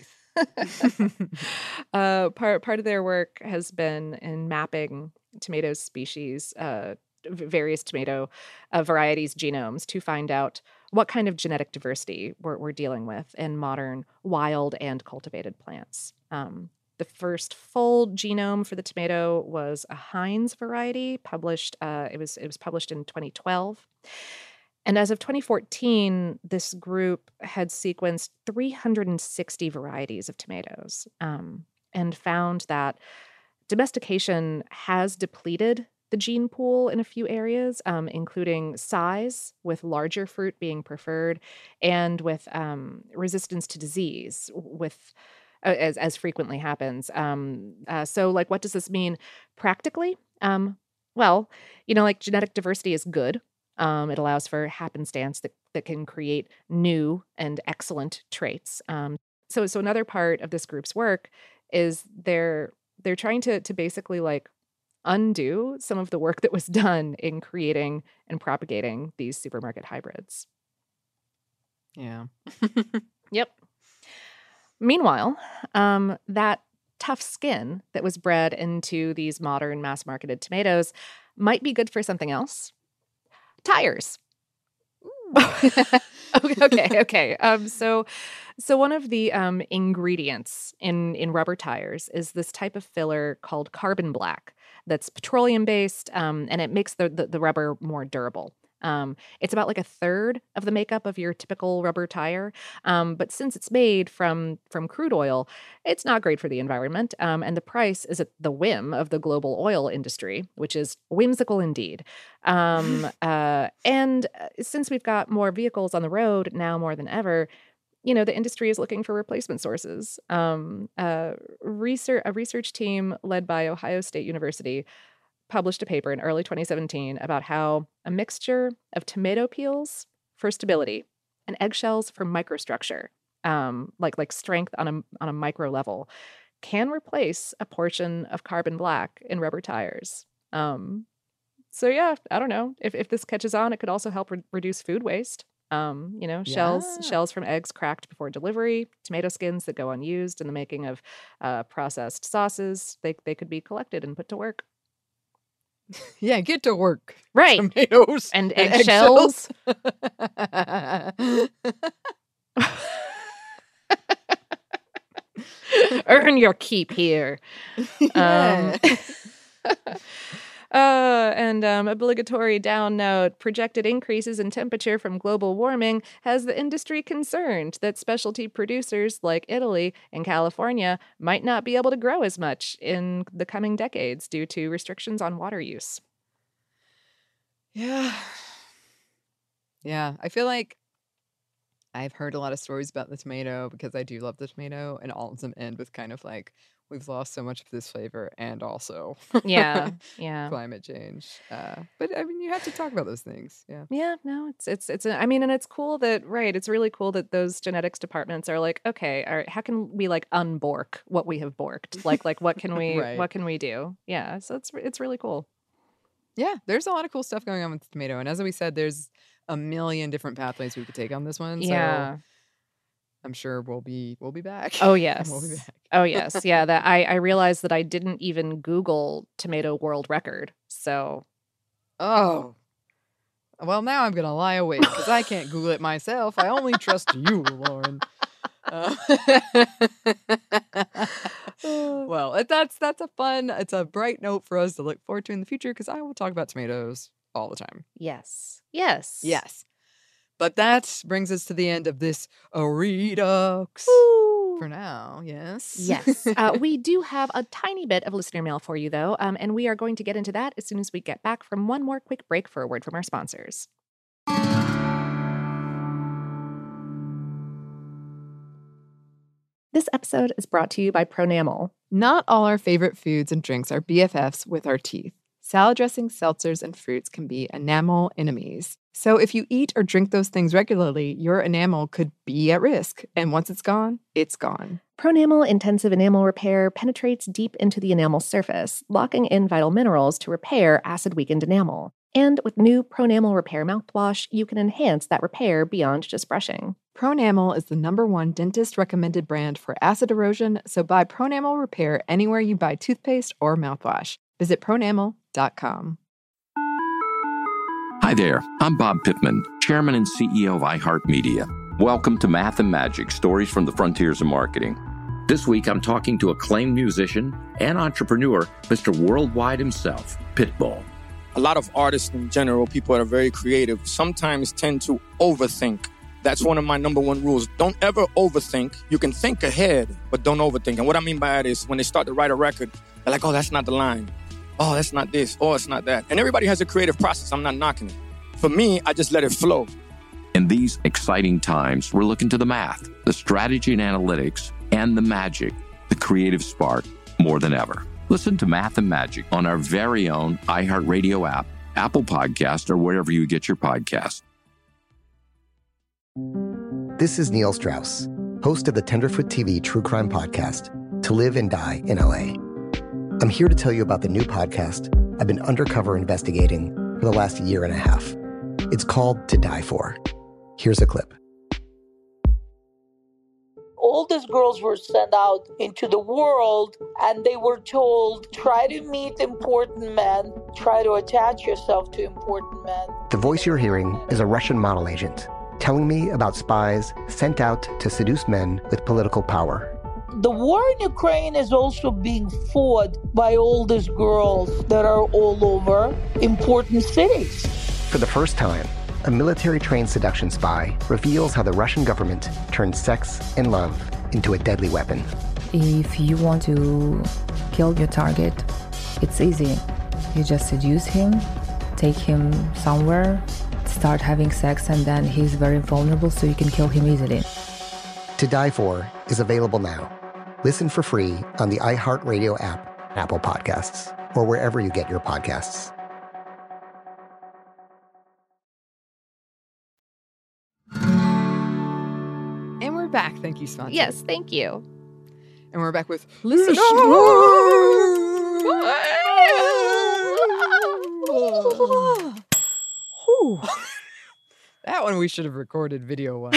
uh, part part of their work has been in mapping tomato species, uh, v- various tomato uh, varieties genomes to find out what kind of genetic diversity we're, we're dealing with in modern wild and cultivated plants. Um, the first full genome for the tomato was a Heinz variety, published. Uh, it was it was published in twenty twelve. And as of twenty fourteen, this group had sequenced three hundred sixty varieties of tomatoes, um, and found that domestication has depleted the gene pool in a few areas, um, including size, with larger fruit being preferred, and with um, resistance to disease, with uh, as as frequently happens. Um, uh, so, like, what does this mean practically? Um, well, you know, like genetic diversity is good. Um, it allows for happenstance that, that can create new and excellent traits. Um, so, so another part of this group's work is they're they're trying to to basically like undo some of the work that was done in creating and propagating these supermarket hybrids. Yeah. Yep. Meanwhile, um, that tough skin that was bred into these modern mass-marketed tomatoes might be good for something else. Tires. okay, okay, okay. Um, so, so one of the um, ingredients in in rubber tires is this type of filler called carbon black that's petroleum based, um, and it makes the, the the rubber more durable. Um, it's about like a third of the makeup of your typical rubber tire, um, but since it's made from from crude oil, it's not great for the environment, um, and the price is at the whim of the global oil industry, which is whimsical indeed. Um, uh, and uh, since we've got more vehicles on the road now more than ever, you know, the industry is looking for replacement sources. Um, uh, research, a research team led by Ohio State University published a paper in early twenty seventeen about how a mixture of tomato peels for stability and eggshells for microstructure, um, like like strength on a on a micro level, can replace a portion of carbon black in rubber tires. Um, so yeah, I don't know if if this catches on, it could also help re- reduce food waste. Um, you know, shells Yeah. shells from eggs cracked before delivery, tomato skins that go unused in the making of uh, processed sauces. They they could be collected and put to work. Yeah, get to work. Right. Tomatoes And and eggshells. Earn your keep here. Yeah. Um, uh, and um, obligatory down note, projected increases in temperature from global warming has the industry concerned that specialty producers like Italy and California might not be able to grow as much in the coming decades due to restrictions on water use. Yeah. Yeah. I feel like I've heard a lot of stories about the tomato because I do love the tomato, and all of them end with kind of like, we've lost so much of this flavor and also Yeah, yeah. climate change. Uh, but I mean, you have to talk about those things. Yeah. Yeah, no, it's it's it's. A, I mean, and it's cool that right. It's really cool that those genetics departments are like, okay, all right, how can we like unbork what we have borked? Like, like what can we Right. what can we do? Yeah, so it's it's really cool. Yeah. There's a lot of cool stuff going on with the tomato. And as we said, there's a million different pathways we could take on this one. So Yeah. I'm sure we'll be we'll be back. Oh yes. We'll be back. Oh yes. Yeah. That I I realized that I didn't even Google tomato world record. So Oh. Well, now I'm gonna lie awake because I can't Google it myself. I only trust you, Lauren. Uh, well, it- that's that's a fun, it's a bright note for us to look forward to in the future because I will talk about tomatoes all the time. yes, yes, Yes. But that brings us to the end of this uh, Redux. Woo. For now, yes. Yes. Uh, we do have a tiny bit of listener mail for you, though, um, and we are going to get into that as soon as we get back from one more quick break for a word from our sponsors. This episode is brought to you by Pronamel. Not all our favorite foods and drinks are B F Fs with our teeth. Salad dressings, seltzers, and fruits can be enamel enemies. So if you eat or drink those things regularly, your enamel could be at risk. And once it's gone, it's gone. Pronamel Intensive Enamel Repair penetrates deep into the enamel surface, locking in vital minerals to repair acid-weakened enamel. And with new Pronamel Repair mouthwash, you can enhance that repair beyond just brushing. Pronamel is the number one dentist-recommended brand for acid erosion, so buy Pronamel Repair anywhere you buy toothpaste or mouthwash. Visit pronamel dot com. Hi there, I'm Bob Pittman, Chairman and C E O of iHeartMedia. Welcome to Math and Magic, Stories from the Frontiers of Marketing. This week, I'm talking to acclaimed musician and entrepreneur, Mister Worldwide himself, Pitbull. A lot of artists in general, people that are very creative, sometimes tend to overthink. That's one of my number one rules. Don't ever overthink. You can think ahead, but don't overthink. And what I mean by that is when they start to write a record, they're like, oh, that's not the line. Oh, that's not this. Oh, it's not that. And everybody has a creative process. I'm not knocking it. For me, I just let it flow. In these exciting times, we're looking to the math, the strategy and analytics, and the magic, the creative spark, more than ever. Listen to Math and Magic on our very own iHeartRadio app, Apple Podcast, or wherever you get your podcasts. This is Neil Strauss, host of the Tenderfoot T V true crime podcast, To Live and Die in L A. I'm here to tell you about the new podcast I've been undercover investigating for the last year and a half. It's called To Die For. Here's a clip. All these girls were sent out into the world and they were told, try to meet important men, try to attach yourself to important men. The voice you're hearing is a Russian model agent telling me about spies sent out to seduce men with political power. The war in Ukraine is also being fought by all these girls that are all over important cities. For the first time, a military-trained seduction spy reveals how the Russian government turned sex and love into a deadly weapon. If you want to kill your target, it's easy. You just seduce him, take him somewhere, start having sex, and then he's very vulnerable, so you can kill him easily. To Die For is available now. Listen for free on the iHeartRadio app, Apple Podcasts, or wherever you get your podcasts. And we're back. Thank you, sponsor. Yes, thank you. And we're back with Listen. That one we should have recorded video-wise.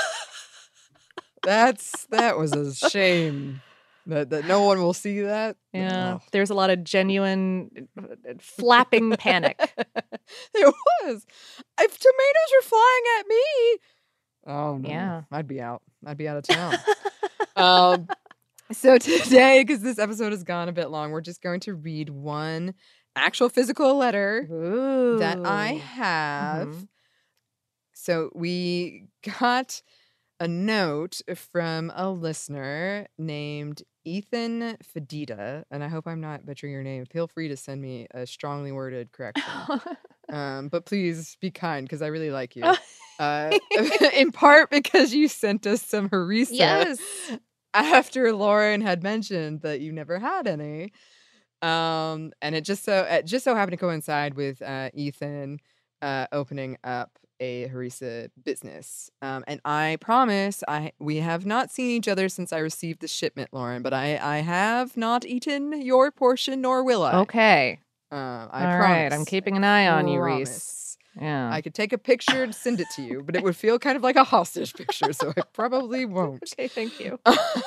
That's that was a shame that, that no one will see that. Yeah, Oh. there's a lot of genuine flapping panic. There was. If tomatoes were flying at me, oh no, Yeah. I'd be out. I'd be out of town. um, so today, because this episode has gone a bit long, we're just going to read one actual physical letter Ooh. that I have. Mhm. So we got a note from a listener named Ethan Fedita, and I hope I'm not butchering your name. Feel free to send me a strongly worded correction. um, but please be kind, because I really like you. Uh, in part because you sent us some harissa Yes. after Lauren had mentioned that you never had any. Um, and it just so it just so happened to coincide with uh, Ethan uh, opening up a harissa business. Um, and I promise I we have not seen each other since I received the shipment, Lauren, but I, I have not eaten your portion, nor will I. Okay. Um, I All promise. right. I'm keeping an eye on you, Promise. Reese. Yeah. I could take a picture and send it to you, but it would feel kind of like a hostage picture, so I probably won't. Okay, thank you.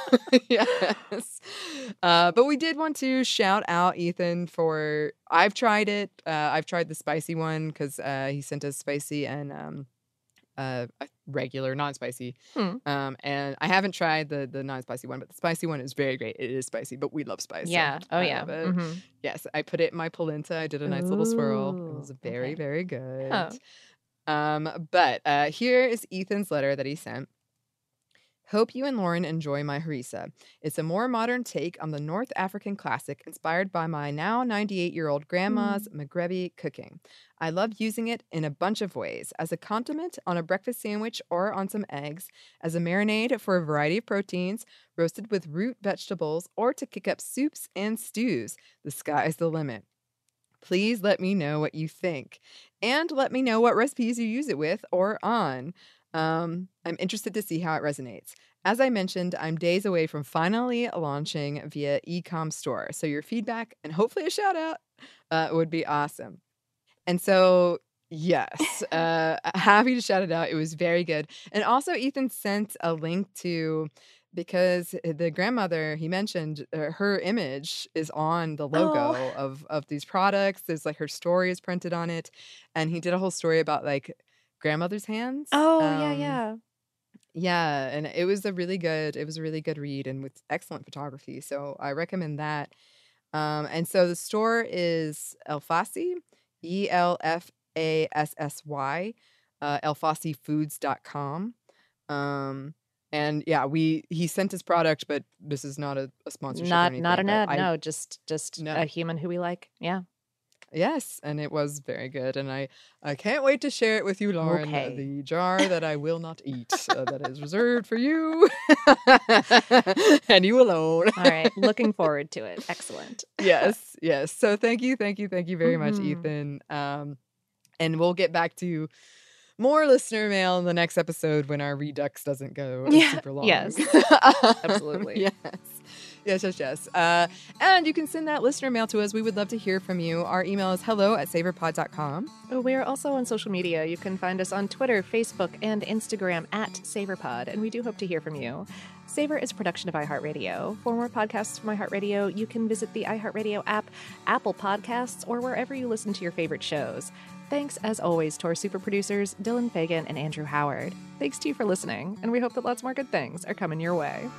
Yes. Uh, but we did want to shout out Ethan for, I've tried it. Uh, I've tried the spicy one because uh, he sent us spicy and um, uh, a regular non-spicy. Hmm. Um, and I haven't tried the the non-spicy one, but the spicy one is very great. It is spicy, but we love spice. so Yeah. Oh, I yeah. love it. Mhm. Yes, I put it in my polenta. I did a nice little swirl. It Ooh, was very, okay. very good. Oh. Um, but uh, here is Ethan's letter that he sent. Hope you and Lauren enjoy my harissa. It's a more modern take on the North African classic inspired by my now ninety-eight-year-old grandma's Maghrebi cooking. I love using it in a bunch of ways, as a condiment on a breakfast sandwich or on some eggs, as a marinade for a variety of proteins, roasted with root vegetables, or to kick up soups and stews. The sky's the limit. Please let me know what you think, and let me know what recipes you use it with or on. Um, I'm interested to see how it resonates. As I mentioned, I'm days away from finally launching via e-com store, so your feedback and hopefully a shout out uh, would be awesome. And so, yes, uh, happy to shout it out. It was very good. And also, Ethan sent a link to, because the grandmother he mentioned, uh, her image is on the logo Oh. of of these products. There's like her story is printed on it, and he did a whole story about like grandmother's hands. Oh, yeah, Um, yeah. yeah, and it was a really good, it was a really good read and with excellent photography. So I recommend that. Um, and so the store is Elfassy, E L F A S S Y, uh, elfassy foods dot com. Um, and yeah, we he sent his product, but this is not a, a sponsorship. or Not anything, not an but ad. I- No, just just No. a human who we like. Yeah. Yes, and it was very good, and I I can't wait to share it with you, Lauren. uh, Okay. The jar that I will not eat, uh, that is reserved for you, and you alone. All right. Looking forward to it. Excellent. Yes, yes. So thank you, thank you, thank you very much, Mhm. Ethan. Um, and we'll get back to more listener mail in the next episode when our redux doesn't go Yeah, super long. yes. Absolutely. Yes. Yes, yes, yes. Uh, and you can send that listener mail to us. We would love to hear from you. Our email is hello at saverpod dot com. Oh, we are also on social media. You can find us on Twitter, Facebook, and Instagram at SaverPod, and we do hope to hear from you. Savor is a production of iHeartRadio. For more podcasts from iHeartRadio, you can visit the iHeartRadio app, Apple Podcasts, or wherever you listen to your favorite shows. Thanks, as always, to our super producers, Dylan Fagan and Andrew Howard. Thanks to you for listening, and we hope that lots more good things are coming your way.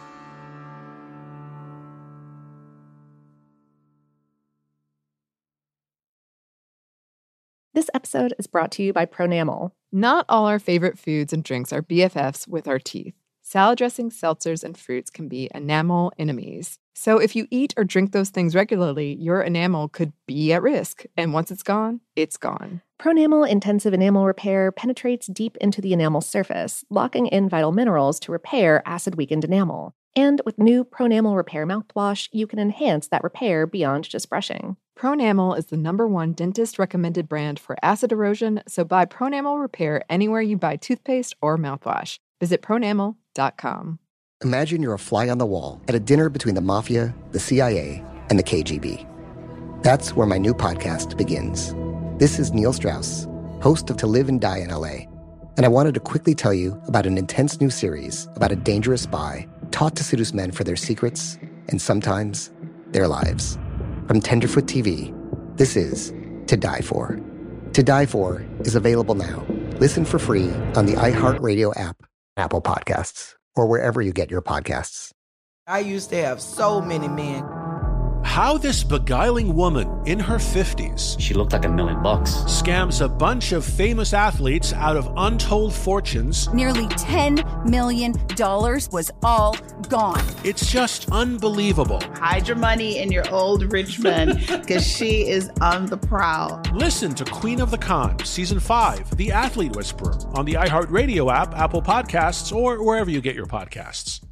This episode is brought to you by Pronamel. Not all our favorite foods and drinks are B F Fs with our teeth. Salad dressings, seltzers, and fruits can be enamel enemies. So if you eat or drink those things regularly, your enamel could be at risk. And once it's gone, it's gone. Pronamel Intensive Enamel Repair penetrates deep into the enamel surface, locking in vital minerals to repair acid-weakened enamel. And with new Pronamel Repair mouthwash, you can enhance that repair beyond just brushing. Pronamel is the number one dentist-recommended brand for acid erosion, so buy Pronamel Repair anywhere you buy toothpaste or mouthwash. Visit pronamel dot com. Imagine you're a fly on the wall at a dinner between the Mafia, the C I A, and the K G B. That's where my new podcast begins. This is Neil Strauss, host of To Live and Die in L A, and I wanted to quickly tell you about an intense new series about a dangerous spy taught to seduce men for their secrets and sometimes their lives. From Tenderfoot T V, this is To Die For. To Die For is available now. Listen for free on the iHeartRadio app, Apple Podcasts, or wherever you get your podcasts. I used to have so many men. How this beguiling woman in her fifties, she looked like a million bucks, scams a bunch of famous athletes out of untold fortunes. Nearly ten million dollars was all gone. It's just unbelievable. Hide your money in your old rich man, because she is on the prowl. Listen to Queen of the Con, Season five, The Athlete Whisperer, on the iHeartRadio app, Apple Podcasts, or wherever you get your podcasts.